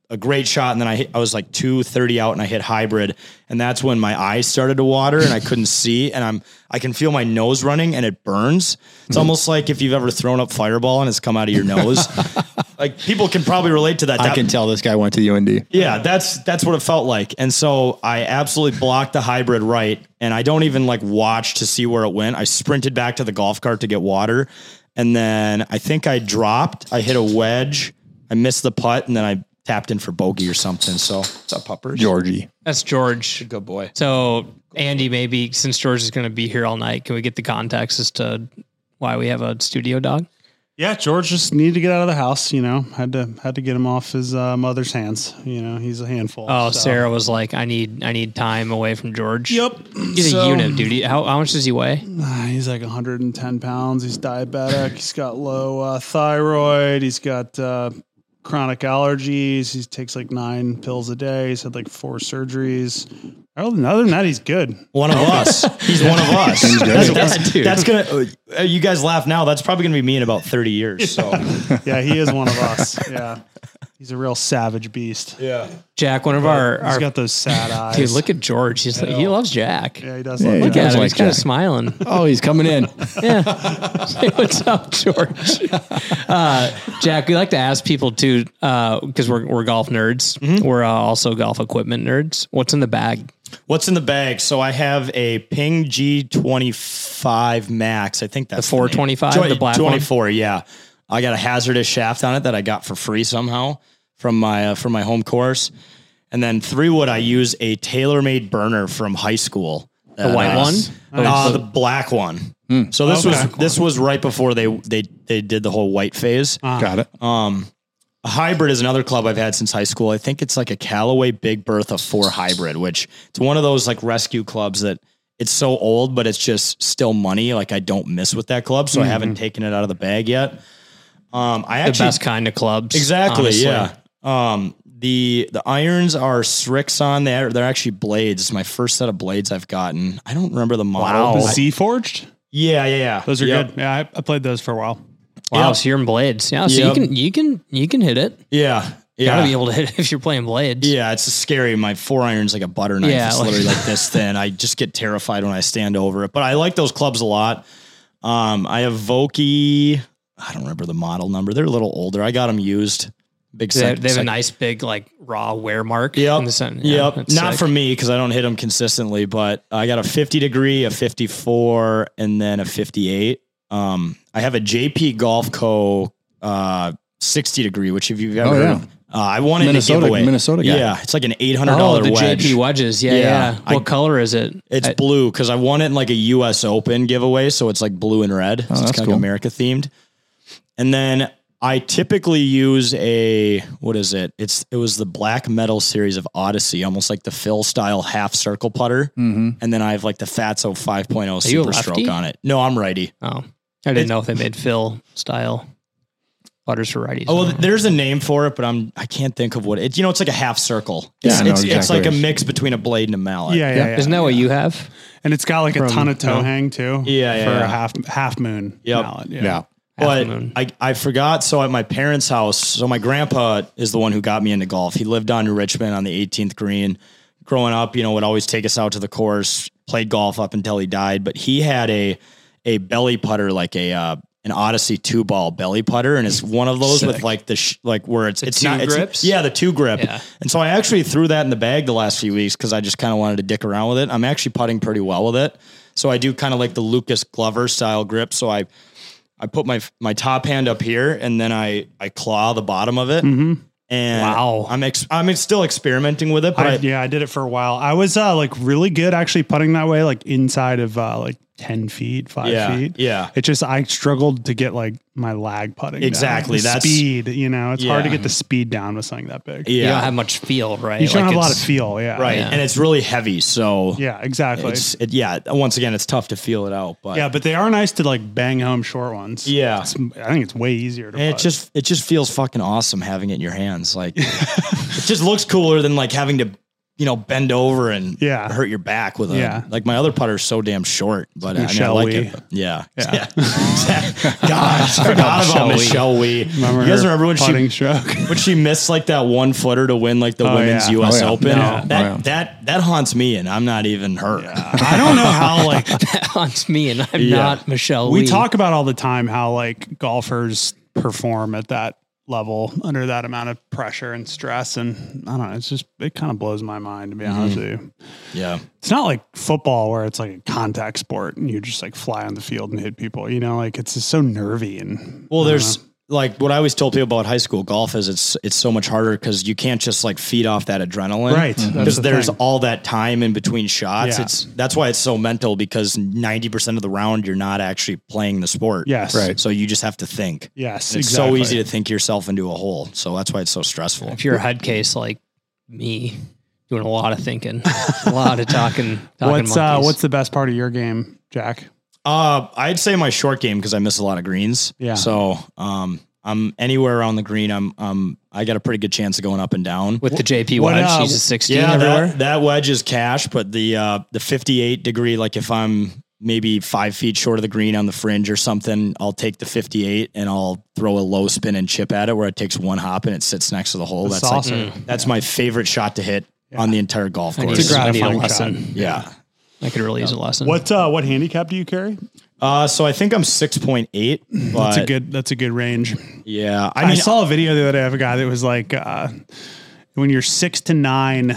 a great shot. And then I hit, I was like two thirty out and I hit hybrid. And that's when my eyes started to water and I couldn't see. And I'm, I can feel my nose running and it burns. It's almost like if you've ever thrown up Fireball and it's come out of your nose. Like people can probably relate to that. I that, can tell this guy went to U N D. Yeah, that's that's what it felt like. And so I absolutely blocked the hybrid right. And I don't even like watch to see where it went. I sprinted back to the golf cart to get water. And then I think I dropped. I hit a wedge. I missed the putt. And then I tapped in for bogey or something. So what's up, puppers? Georgie. That's George. Good boy. So Andy, maybe since George is going to be here all night, can we get the context as to why we have a studio dog? Yeah, George just needed to get out of the house. You know, had to had to get him off his uh, mother's hands. You know, he's a handful. Oh, so. Sarah was like, "I need, I need time away from George." Yep, he's so, a unit, dude. How, how much does he weigh? Uh, he's like one hundred ten pounds. He's diabetic. He's got low uh, thyroid. He's got uh, chronic allergies. He takes like nine pills a day. He's had like four surgeries. Other than that, he's good. One of us. He's one of us. That's, that's, that's gonna. Uh, you guys laugh now. That's probably gonna be me in about thirty years. So yeah, he is one of us. Yeah, he's a real savage beast. Yeah, Jack, one of our, he's our got those sad eyes. dude. Look at George. He's like, he loves Jack. Yeah, he does. Yeah, love he Look Jack. at him. like He's kind of Jack. smiling. Oh, he's coming in. Yeah. Say what's up, George. Uh, Jack, we like to ask people too, because uh, we're we're golf nerds. Mm-hmm. We're uh, also golf equipment nerds. What's in the bag? What's in the bag? So I have a Ping G twenty-five Max. I think that's The four twenty-five, the black one? twenty-four. Yeah, I got a hazardous shaft on it that I got for free somehow from my uh, from my home course. And then three wood, I use a TaylorMade burner from high school. The white one? Uh, the black one. Mm. So this Okay. was this was right before they they they did the whole white phase. Got it. Um, a hybrid is another club I've had since high school. I think it's like a Callaway Big Bertha four hybrid, which it's one of those like rescue clubs that it's so old, but it's just still money. Like I don't miss with that club, so Mm-hmm. I haven't taken it out of the bag yet. Um, I The actually best kind of clubs. exactly honestly. yeah. Um, the the irons are Srixon. They're they're actually blades. It's my first set of blades I've gotten. I don't remember the model. The but I- Z Forged. yeah, yeah, yeah. Those are Yep. good. Yeah, I, I played those for a while. Wow, Yep. so you're in blades. Yeah, so Yep. you can you can you can hit it. Yeah, You yeah. gotta be able to hit it if you're playing blades. Yeah, it's scary. My four iron's like a butter knife. Yeah, it's like- literally like this thin. I just get terrified when I stand over it. But I like those clubs a lot. Um, I have Vokey. I don't remember the model number. They're a little older. I got them used. Big They have, sec- they have a sec- nice big like raw wear mark. Yep. In the center. Yeah, yep. that's Not sick. for me because I don't hit them consistently, but I got a fifty degree, a fifty-four, and then a fifty-eight. Um, I have a J P Golf Co. Uh, sixty degree, which if you've ever Oh, heard yeah. of, uh, I won it Minnesota- in a giveaway. Minnesota guy. Yeah, it's like an eight hundred Oh, dollar the wedge. J P wedges. Yeah, Yeah. yeah. I- What color is it? It's I- blue because I won it in like a U S Open giveaway, so it's like blue and red. So that's it's kind cool. of America themed. And then I typically use a what is it? It's it was the Black Metal series of Odyssey, almost like the Phil style half circle putter. Mm-hmm. And then I have like the Fatso five point oh you a Super lefty? Stroke on it. No, I'm righty. Oh, I didn't know if they made Phil style putters for righties. Oh, well, there's a name for it, but I'm I can't think of what it. You know, it's like a half circle. Yeah, It's, I know it's, it's exactly like a what it is. mix between a blade and a mallet. Yeah, yeah, yeah. Isn't that what you have? And it's got like a From- ton of toe no. hang too. Yeah, yeah, For yeah. a half half moon Yep. mallet. Yeah. Half But moon. I, I forgot. So at my parents' house, so my grandpa is the one who got me into golf. He lived on New Richmond on the eighteenth green. Growing up, you know, would always take us out to the course, played golf up until he died. But he had a a belly putter, like a uh, an Odyssey two ball belly putter, and it's one of those with Sick. like the sh- like where it's it's two not it's, grips? yeah, the two grip. Yeah. And so I actually threw that in the bag the last few weeks because I just kind of wanted to dick around with it. I'm actually putting pretty well with it. So I do kind of like the Lucas Glover style grip. So I I put my my top hand up here and then I I claw the bottom of it. Mm-hmm. And Wow. I'm ex- I'm still experimenting with it, but I, I, yeah, I did it for a while. I was uh, like really good actually putting that way, like inside of uh, like ten feet, five yeah, feet. yeah. It just I struggled to get like my lag putting down. Exactly, The that's- speed. You know, it's hard to Yeah. get the speed down with something that big. You Yeah, don't have much feel, right? You don't Like have a lot of it's- feel. Yeah, right. Yeah. And it's really heavy, so Yeah, exactly. it's it, yeah. Once again, it's tough to feel it out, but yeah, but they are nice to like bang home short ones. yeah. It's, I think it's way easier to. And it putt. just it just feels fucking awesome having it in your hands. Like it just looks cooler than like having to you know, bend over and Yeah. hurt your back with a, Yeah. like my other putter's so damn short, but I, mean, I Michelle like Wee. it. Yeah. Yeah. God, I forgot about Michelle Wee. Remember You guys her remember when putting she, stroke? when she missed like that one footer to win like the Oh, women's yeah. U S Oh, yeah. Open? No. That, Oh, yeah. that, that haunts me and I'm not even her. I don't know how like That haunts me, and I'm Yeah. not Michelle we Lee. talk about all the time how like golfers perform at that level under that amount of pressure and stress, and I don't know, it's just it kind of blows my mind, to be honest with you. Yeah. It's not like football where it's like a contact sport and you just like fly on the field and hit people, you know, like it's just so nervy. And Well, I don't there's know. like what I always told people about high school golf is it's it's so much harder because you can't just like feed off that adrenaline, Right. Mhm. That's Because the there's thing. all that time in between shots. Yeah. It's that's why it's so mental because ninety percent of the round you're not actually playing the sport. Yes. Right. So you just have to think. Yes. And it's exactly. so easy to think yourself into a hole. So that's why it's so stressful. If you're a head case like me, doing a lot of thinking, a lot of talking. talking What's uh, monkeys. what's the best part of your game, Jack? Uh, I'd say my short game because I miss a lot of greens. Yeah. So um, I'm anywhere around the green. I'm um, I got a pretty good chance of going up and down. with the J P What, wedge? uh, He's a sixteen Yeah, everywhere. that, that wedge is cash, but the uh, the fifty-eight degree, like if I'm maybe five feet short of the green on the fringe or something, I'll take the fifty-eight and I'll throw a low spin and chip at it where it takes one hop and it sits next to the hole. The That's like, saucer. that's my favorite shot to hit on the entire golf I need, course. It's a I need a gratifying lesson. shot. Yeah. I could really use a lesson. What uh, what handicap do you carry? Uh, so I think I'm six point eight. That's a good. That's a good range. Yeah. I, I mean, saw a video the other day of a guy that was like, uh, when you're six to nine,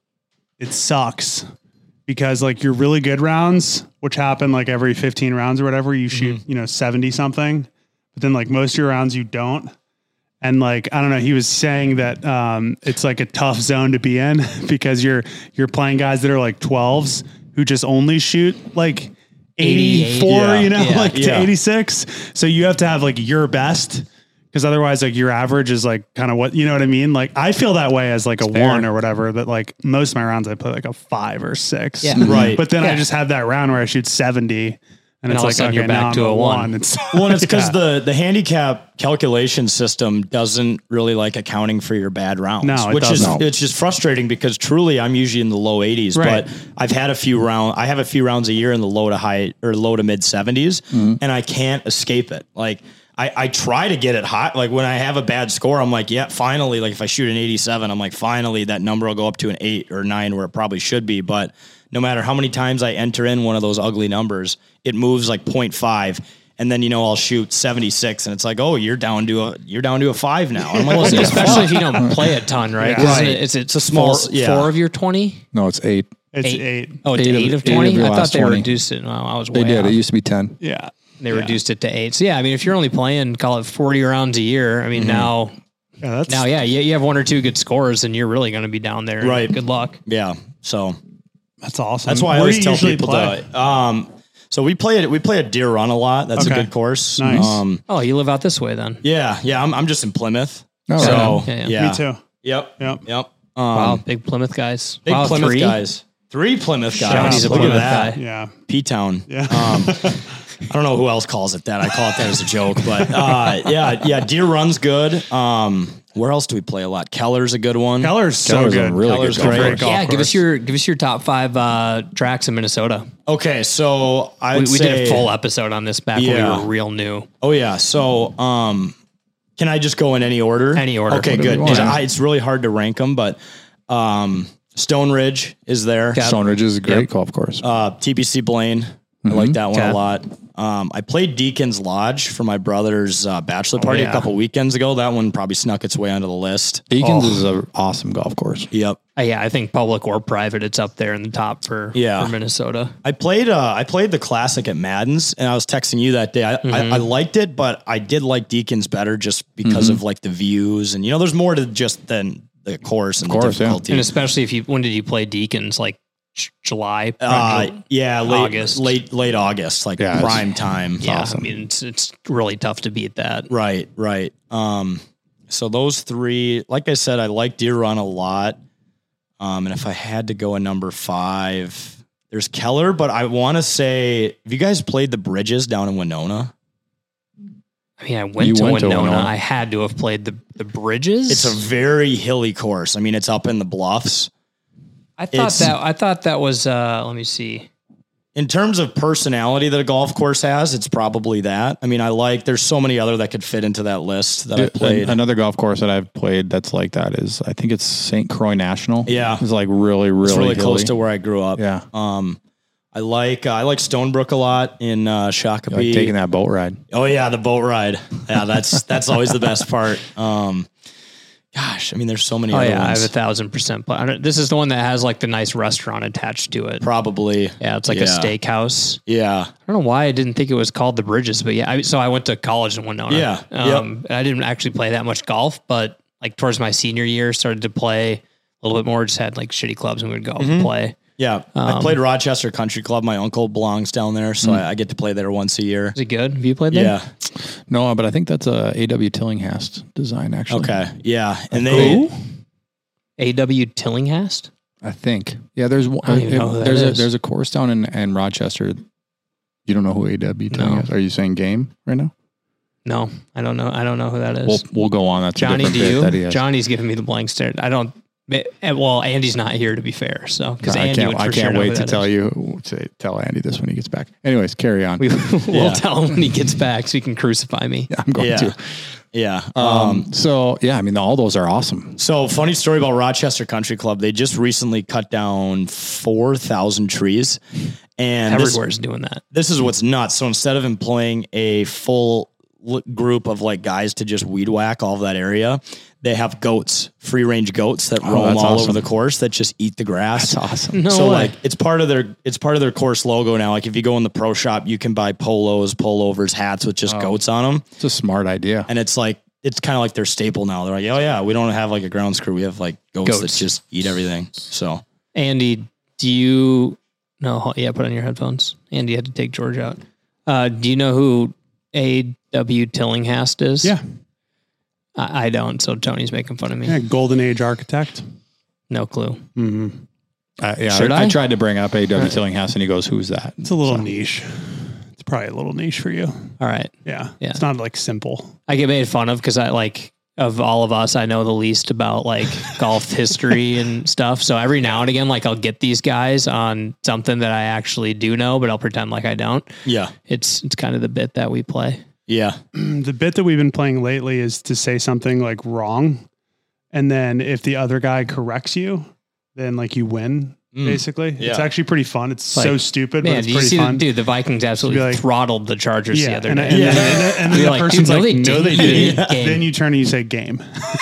it sucks because like your really good rounds, which happen like every fifteen rounds or whatever, you shoot, you know, seventy something, but then like most of your rounds you don't. And like, I don't know, he was saying that, um, it's like a tough zone to be in because you're, you're playing guys that are like twelves who just only shoot like eighty-four, Yeah. you know, Yeah. like to Yeah. eighty-six. So you have to have like your best. Because otherwise, like your average is like kind of what, you know what I mean? Like I feel that way as like a fair. one or whatever, that like most of my rounds I play like a five or six. Yeah. Right. But then I Yeah. just have that round where I shoot seventy and, it's all of a like, sudden okay, you're back now I'm to a a one. It's, well, and it's because yeah. the, the handicap calculation system doesn't really like accounting for your bad rounds, No, it which is, doesn't. it's just frustrating because truly I'm usually in the low eighties, Right. but I've had a few round, I have a few rounds a year in the low to high or low to mid seventies and I can't escape it. Like I, I try to get it hot. Like when I have a bad score, I'm like, yeah, finally, like if I shoot an eighty-seven, I'm like, finally that number will go up to an eight or nine where it probably should be. But no matter how many times I enter in one of those ugly numbers, it moves like zero point five. And then, you know, I'll shoot seventy-six and it's like, oh, you're down to a, you're down to a five now. I'm like, Well, what the especially fuck? if you don't play a ton, right? Yeah. 'Cause Right. It, it's, it's a small- four, yeah. four of your twenty. No, it's eight. it's eight. eight. Oh, it's Eight eight, of- of eight of twenty. your I thought last they twenty. reduced it. Well, I was way They did. off. It used to be ten. Yeah. They Yeah. reduced it to eight. So yeah, I mean, if you're only playing, call it forty rounds a year. I mean, Mm-hmm. now, Yeah. That's, now, yeah, you, you have one or two good scores, and you're really going to be down there. Right. Good luck. Yeah. So that's awesome. that's why I Where always do you tell usually people play? to, um, so we play it, we play a Deer Run a lot. That's Okay. a good course. Nice. Um, Oh, you live out this way then? yeah. Yeah. I'm, I'm just in Plymouth. Oh, so right on. Yeah, yeah. yeah. Me too. Yep. Yep. Yep. Um, Wow, big Plymouth guys. Big wow, Plymouth three? guys. Three Plymouth guys. Johnny's a Look at Plymouth that. guy. Yeah. P-Town. Yeah. Um, I don't know who else calls it that. I call it that as a joke, but uh, yeah, yeah. Deer Run's good. Um, where else do we play a lot? Keller's a good one. Keller's so Keller's a good. really Keller's good golf great. course. golf Yeah, give course. us your give us your top five uh, tracks in Minnesota. Okay, so I'd We, we say, did a full episode on this back when Yeah. we were real new. Oh yeah. So, um, can I just go in any order? Any order. Okay, Whatever good. you want. It's, I, it's really hard to rank them, but um, Stone Ridge is there. Okay. Stone Ridge is a great Yep. golf course. Uh, T P C Blaine. I like that one Okay. a lot. Um, I played Deacon's Lodge for my brother's uh, bachelor party yeah. a couple weekends ago. That one probably snuck its way onto the list. Deacons Oh. is an awesome golf course. Yep. Uh, yeah, I think public or private, it's up there in the top for, Yeah. for Minnesota. I played uh, I played the classic at Madden's, and I was texting you that day. I, I, I liked it, but I did like Deacon's better just because of like the views, and you know, there's more to just than the course and course, the yeah. difficulty. And especially if you, when did you play Deacons? Like J- July? Uh, yeah, late August. late late August, like Yeah, it's- prime time. yeah, awesome. I mean, it's, it's really tough to beat that. Right, right. Um, so those three, like I said, I like Deer Run a lot. Um, and if I had to go a number five, there's Keller, but I want to say, have you guys played the Bridges down in Winona? I mean, I went, You to, went to Winona. Winona. I had to have played the, the Bridges. It's a very hilly course. I mean, it's up in the bluffs. I thought It's- that I thought that was uh let me see. In terms of personality that a golf course has, it's probably that. I mean, I like, there's so many other that could fit into that list that I played. Another golf course that I've played that's like that is, I think it's Saint Croix National. Yeah. It's like really, really, It's really hilly. close to where I grew up. Yeah. Um, I like, uh, I like Stonebrook a lot in, uh, Shakopee. You like taking that boat ride. Oh yeah. The boat ride. Yeah. That's, that's always the best part. Um, Gosh, I mean, there's so many Oh other yeah, I ones. have a thousand percent. But I don't- this is the one that has like the nice restaurant attached to it. Probably. Yeah, it's like a Yeah. steakhouse. Yeah. I don't know why I didn't think it was called the Bridges, but yeah. I, so I went to college in Winona. Yeah, Um, I didn't actually play that much golf, but like towards my senior year, started to play a little bit more. Just had like shitty clubs and we would go Mhm. and play. Yeah. I Um, played Rochester Country Club. My uncle belongs down there, so Mm. I, I get to play there once a year. Is it good? Have you played there? Yeah. No, but I think that's a A W Tillinghast design actually. Okay. Yeah. And they, Who? A W Tillinghast? I think. Yeah, there's one. I don't even know who that there's a is. there's a course down in, in Rochester. You don't know who A W No. Tillinghast? Are you saying game right now? No, I don't know. I don't know who that is. We'll we'll go on. That's Johnny, a do different bit you? that he has. Johnny's giving me the blank stare. I don't. Well, Andy's not here to be fair, so because I Andy can't, would for I sure can't know wait who to that tell is. you to tell Andy this when he gets back. Anyways, carry on. We, we'll Yeah. tell him when he gets back, so he can crucify me. I'm going yeah. to. Yeah. Um, Um, so yeah, I mean, all those are awesome. so funny story about Rochester Country Club. They just recently cut down four thousand trees, and this, Everywhere's doing that. this is what's nuts. So instead of employing a full l- group of like guys to just weed whack all of that area, they have goats, free range goats that Oh, roam that's all awesome. over the course that just eat the grass. That's awesome. No so way. like it's part of their it's part of their course logo now. Like if you go in the pro shop, you can buy polos, pullovers, hats with just Oh. goats on them, It's a smart idea. and it's like it's kind of like their staple now. They're like, oh yeah, we don't have like a grounds crew. We have like goats, Goats. that just eat everything. So Andy, do you? No, yeah, put on your headphones. Andy had to take George out. Uh, do you know who A W Tillinghast is? Yeah. I, I don't. So Tony's making fun of me. Yeah, Golden Age architect. No clue. Mm-hmm. Uh, yeah, Should I, I I? tried to bring up A W Tillinghast, and he goes, "Who's that?" It's a little niche. It's probably a little niche for you. All right. Yeah. Yeah. It's not like simple. I get made fun of because I like of all of us, I know the least about like golf history and stuff. So every now and again, like I'll get these guys on something that I actually do know, but I'll pretend like I don't. yeah, It's it's kind of the bit that we play. yeah, The bit that we've been playing lately is to say something like wrong. And then if the other guy corrects you, then like you win. Mm. Basically, Yeah. it's actually pretty fun. It's so Like, stupid, but Man, it's did you pretty see, fun. the, dude? The Vikings absolutely like- throttled the Chargers the yeah, other and, day. and, then, and then, and then You're the like, person's dude, no, like, they "No, they didn't." didn't." Game. Then you turn and you say, "Game."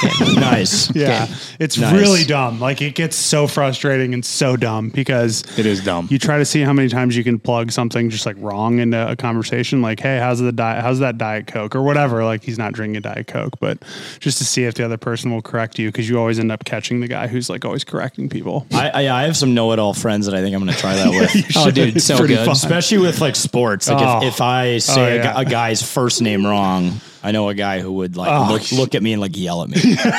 nice. Yeah, Okay. it's Nice. really dumb. Like it gets so frustrating and so dumb because It is dumb. you try to see how many times you can plug something just like wrong into a conversation. Like, hey, how's the diet? How's that Diet Coke or whatever? Like he's not drinking Diet Coke, but just to see if the other person will correct you because you always end up catching the guy who's like always correcting people. I, I I have some know-it-all friends that I think I'm going to try that with. You Oh, should. dude, It's so pretty good. fun. Especially with like sports. Like Oh. if, if I say Oh, a, yeah. gu- a guy's first name wrong, I know a guy who would like Oh. look, look at me and like yell at me.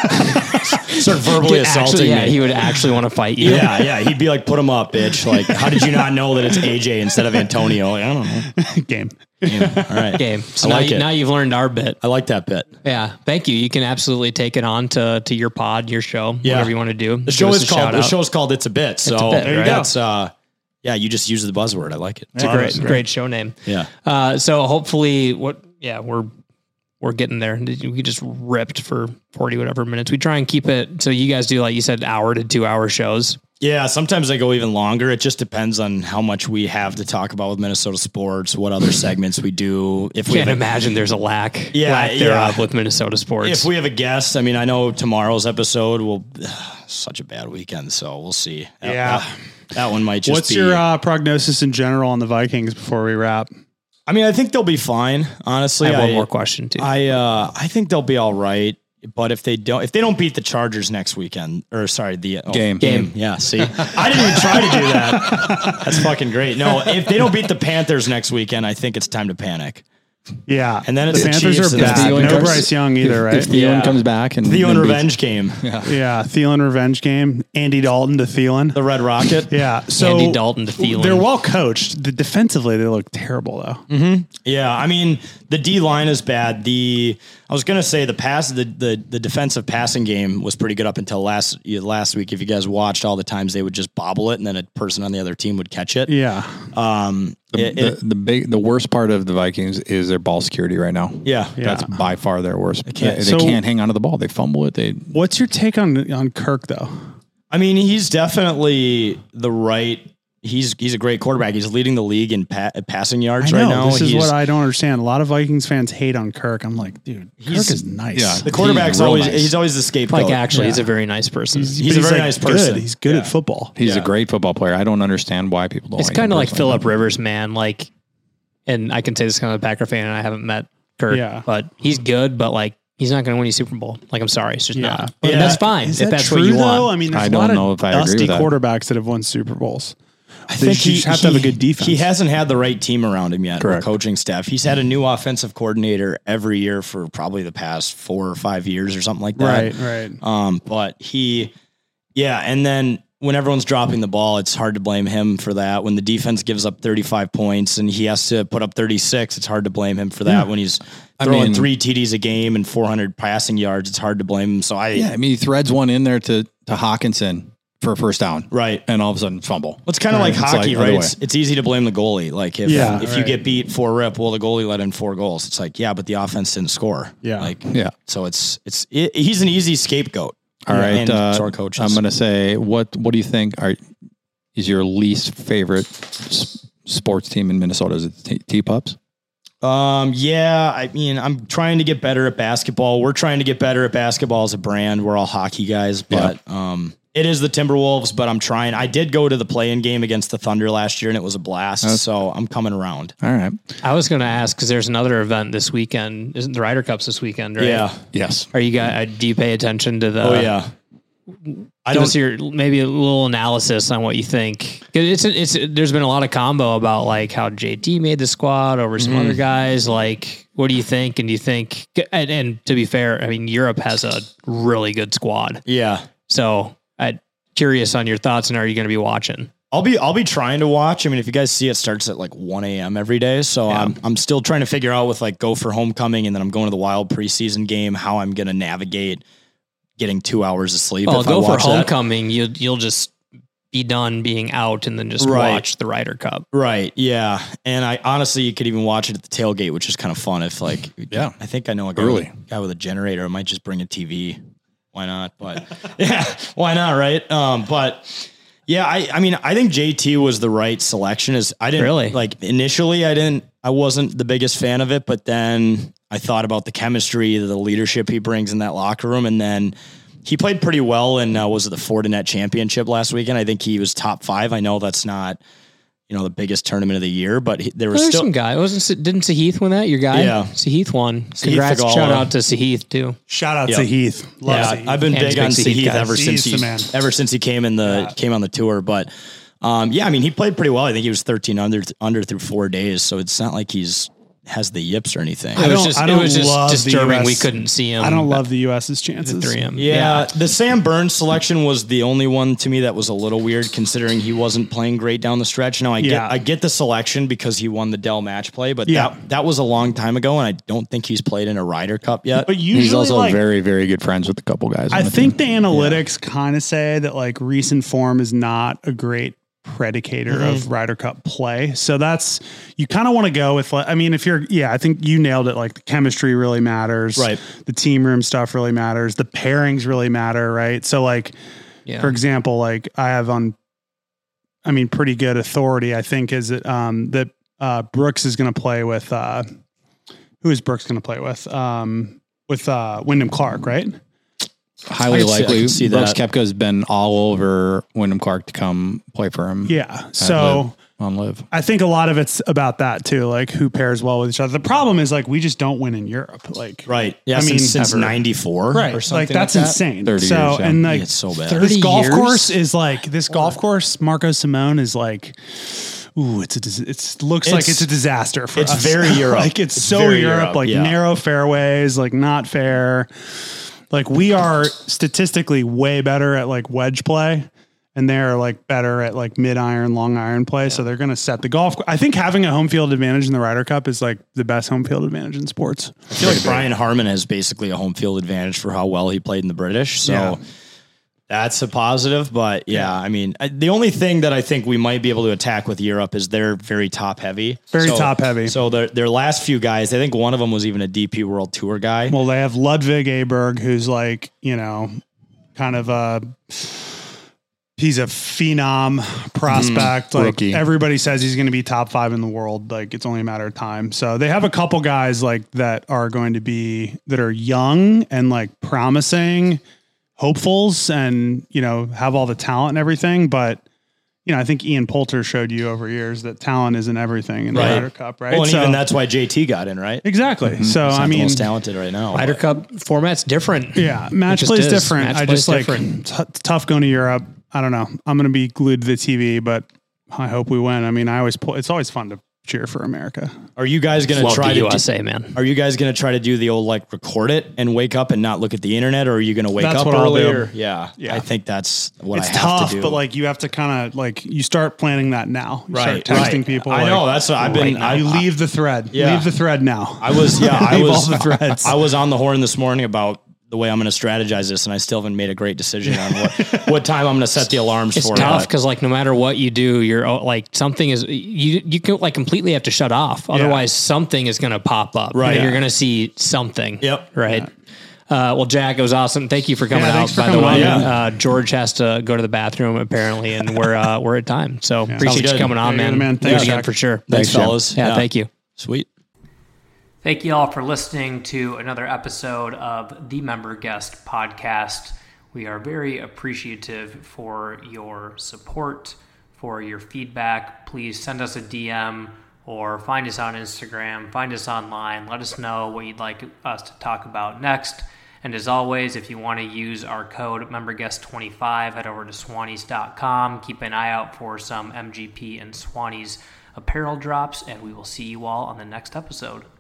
Start verbally assaulting Actually, yeah, me. he would actually want to fight you. yeah, yeah. He'd be like, put him up, bitch. Like, how did you not know that it's A J instead of Antonio? Like, I don't know. Game. Yeah, all right. Game. So I now, like you, it. now you've learned our bit. I like that bit. Yeah. Thank you. You can absolutely take it on to, to your pod, your show, Yeah. whatever you want to do. The show is called the show's called It's a Bit. So a Bit, There you go. that's uh yeah, you just use the buzzword. I like it. It's a great, great show name. Yeah. Uh, so hopefully, what? Yeah, we're we're getting there. We just ripped for forty whatever minutes. We try and keep it. So you guys do, like you said, hour to two hour shows. Yeah, sometimes I go even longer. It just depends on how much we have to talk about with Minnesota sports, what other segments we do. If we Can't have a, imagine there's a lack, Yeah, lack yeah. thereof with Minnesota sports. if we have a guest, I mean, I know tomorrow's episode will such a bad weekend, so we'll see. That- Yeah. that, that one might just What's be. your uh, prognosis in general on the Vikings before we wrap? I mean, I think they'll be fine. Honestly, I have one I- more question too. I uh, I think they'll be all right. But if they don't, if they don't beat the Chargers next weekend, or sorry, the oh, Game. game, yeah. See, I didn't even try to do that. That's fucking great. No, if they don't beat the Panthers next weekend, I think it's time to panic. Yeah, And then the it's the Panthers Chiefs are and the bad. Thielen No comes- Bryce Young either, If right? Thielen Yeah. comes back and The and beats- revenge game. Yeah, Thielen revenge game. Andy Dalton to Thielen. The Red Rocket. Yeah. So Andy Dalton to Thielen. They're well coached. The defensively, they look terrible though. Mm-hmm. Yeah. I mean, the D line is bad. The I was gonna say the pass, the the the defensive passing game was pretty good up until last last week. If you guys watched, all the times they would just bobble it, and then a person on the other team would catch it. Yeah. Um. The, it- the, it- the big, the worst part of the Vikings is their ball security right now. yeah. Yeah. That's by far their worst. They can't- they so- can't hang on to the ball. They fumble it. They What's your take on on Kirk though? I mean, he's definitely the right. He's he's a great quarterback. He's leading the league in pa- passing yards I know, right now. This is He's- what I don't understand. A lot of Vikings fans hate on Kirk. I'm like, dude, Kirk He's- is nice. yeah. the quarterback's He's real always nice. he's always the scapegoat. like actually, he's Yeah. a very nice person. He's, He's but a very like nice person. Good. He's good Yeah. at football. he's Yeah. a great football player. I don't understand why people don't. It's like kind of him like personally. Phillip Rivers, man. Like, and I can say this kind of a Packer fan, and I haven't met Kirk, Yeah. but he's good. But like, he's not going to win a Super Bowl. Like, I'm sorry, it's just Yeah. not. But And that's fine Is if that that's true, what you though? want. I mean, there's I a don't lot know of if I agree dusty with that. quarterbacks that have won Super Bowls. I think They just have to have a good defense. He hasn't had the right team around him yet, or Correct. coaching staff. He's had a new offensive coordinator every year for probably the past four or five years or something like that. Right, right. Um, but he, yeah, and then when everyone's dropping the ball, it's hard to blame him for that. When the defense gives up thirty-five points and he has to put up thirty-six, it's hard to blame him for that. Yeah. When he's I throwing mean- three T Ds a game and four hundred passing yards, it's hard to blame him. So I, Yeah, I mean, he threads one in there to to Hawkinson for a first down, right. and all of a sudden fumble. Well, it's kind of Right. like It's hockey, like right? other It's, it's easy to blame the goalie. Like if Yeah, if you right. get beat four rip, well, the goalie let in four goals. It's like, yeah, but the offense didn't score. Yeah. like Yeah. So it's it's it, he's an easy scapegoat. All right, and uh, so are coaches. I'm going to say what what do you think are is your least favorite s- sports team in Minnesota? Is it T- T-Pups? Um, yeah, I mean, I'm trying to get better at basketball. We're trying to get better at basketball as a brand. We're all hockey guys, but um, it is the Timberwolves. But I'm trying. I did go to the play-in game against the Thunder last year, and it was a blast. Okay. So I'm coming around. All right. I was going to ask because there's another event this weekend. Isn't the Ryder Cups this weekend? Right? Yeah. Yes. Are you guys? Do you pay attention to the? Oh yeah. I Give don't. us your maybe a little analysis on what you think. 'Cause It's it's there's been a lot of combo about like how J T made the squad over some other guys. Like, what do you think? And do you think? And, and to be fair, I mean Europe has a really good squad. Yeah. So I'm curious on your thoughts. And are you going to be watching? I'll be I'll be trying to watch. I mean, if you guys see, it starts at like one a.m. every day. So Yeah. I'm I'm still trying to figure out with like go for homecoming, and then I'm going to the Wild preseason game, how I'm going to navigate getting two hours of sleep. Well, if I go for watch that. homecoming. You you'll just be done being out and then just Right. watch the Ryder Cup. Right. Yeah. And I honestly, you could even watch it at the tailgate, which is kind of fun. If like, Yeah. I think I know a guy, Early. with, guy with a generator. I might just bring a T V. Why not? But yeah, why not? Right. Um, but yeah, I, I mean, I think J T was the right selection. Is I didn't Really? like initially, I didn't, I wasn't the biggest fan of it, but then I thought about the chemistry, the leadership he brings in that locker room. And then he played pretty well in, uh, was it the Fortinet championship last weekend? I think he was top five. I know that's not, you know, the biggest tournament of the year, but he, there was There's still some guy. Wasn't didn't Sahith win that? Your guy? Yeah. Sahith won. Sahith Congrats. Theegala. Shout out to Sahith too. Shout out Yeah. to Heath. Love Yeah, Sahith. I've been Cam's big on big Sahith Sahith guy. ever He's since the he man. ever since he came in the Yeah. came on the tour. But um, yeah, I mean, he played pretty well. I think he was thirteen under under through four days, so it's not like he's has the yips or anything. I It was don't- just I it don't was just love the disturbing. U S We couldn't see him. I don't love the US's chances. the three M. Yeah, the Sam Burns selection was the only one to me that was a little weird, considering he wasn't playing great down the stretch. Now I Yeah. get I get the selection because he won the Dell match play, but Yeah. that that was a long time ago, and I don't think he's played in a Ryder Cup yet. But usually, He's also like, very, very good friends with a couple guys. on I the think team. the analytics kind of say that like recent form is not a great predicator Mm-hmm. of Ryder Cup play. So that's, you kind of want to go with, like, I mean, if you're, yeah, I think you nailed it. Like the chemistry really matters. Right. The team room stuff really matters. The pairings really matter. Right. So like, Yeah. for example, like I have on, I mean, pretty good authority, I think, is that, um, that, uh, Brooks is going to play with, uh, who is Brooks going to play with? Um, with, uh, Wyndham Clark, right? highly I could see- I likely. could see Brooks that. Koepka has been all over Wyndham Clark to come play for him. Yeah. at So, Liv- on Live. I think a lot of it's about that too, like who pairs well with each other. The problem is like we just don't win in Europe. Like right, yeah, I since, mean, since ever. ninety-four, right, or something like that's that. insane. thirty so years, yeah. and like Yeah, it's so bad. this thirty golf years? course is like this golf course. Marco Simone is like, ooh, it's a dis- it's looks like It's- it's a disaster for it's us. very Europe. like it's, It's so very Europe, Europe, like yeah. narrow fairways, like not fair. Like we are statistically way better at like wedge play, and they're like better at like mid iron, long iron play. Yeah. So they're going to set the golf. I think having a home field advantage in the Ryder Cup is like the best home field advantage in sports. I feel like Brian Harman has basically a home field advantage for how well he played in the British. So yeah. that's a positive. But yeah, yeah, I mean, I, the only thing that I think we might be able to attack with Europe is they're very top heavy. Very so, top heavy. So their their last few guys, I think one of them was even a D P World Tour guy. Well, they have Ludwig Aberg, who's like, you know, kind of a... He's a phenom prospect. Mm, like rookie. Everybody says he's going to be top five in the world. Like it's only a matter of time. So they have a couple guys like that are going to be, that are young and like promising hopefuls and, you know, have all the talent and everything. But, you know, I think Ian Poulter showed you over years that talent isn't everything in the right. Ryder Cup, right? Well, and so, even that's why J T got in, right? Exactly. Mm-hmm. So, He's I mean, the most talented right now. Ryder Cup format's different. Yeah. Match play is different. Match I just like t- tough going to Europe. I don't know. I'm going to be glued to the T V, but I hope we win. I mean, I always pull, it's always fun to cheer for America. Are you guys going to try the to U S A, do, man? Are you guys going to try to do the old like record it and wake up and not look at the internet, or are you going to wake that's up what earlier? I'll do. Yeah, yeah. I think that's what it's I have tough, to do. But like you have to kind of like you start planning that now. You right, start texting right. people. I like, know that's what I've been. Right I, you leave the thread. Yeah. Leave the thread now. I was yeah. I leave was all the threads. I was on the horn this morning about the way I'm going to strategize this, and I still haven't made a great decision on what, what time I'm going to set the alarms it's for. It's tough because like no matter what you do, you're like something is you you can like completely have to shut off. Otherwise, yeah. something is going to pop up. Right, and yeah. you're going to see something. Yep. Right. Yeah. Uh, well, Jack, it was awesome. Thank you for coming yeah, out. For by coming the way, on, yeah. uh, George has to go to the bathroom apparently, and we're uh, we're at time. So yeah. appreciate you coming on, yeah, man. man. Thanks Yeah, again for sure. Thanks, Thanks fellas. Yeah, yeah, thank you. Sweet. Thank you all for listening to another episode of the Member Guest Podcast. We are very appreciative for your support, for your feedback. Please send us a D M or find us on Instagram, find us online. Let us know what you'd like us to talk about next. And as always, if you want to use our code member guest twenty-five, head over to swannies dot com. Keep an eye out for some M G P and Swannies apparel drops, and we will see you all on the next episode.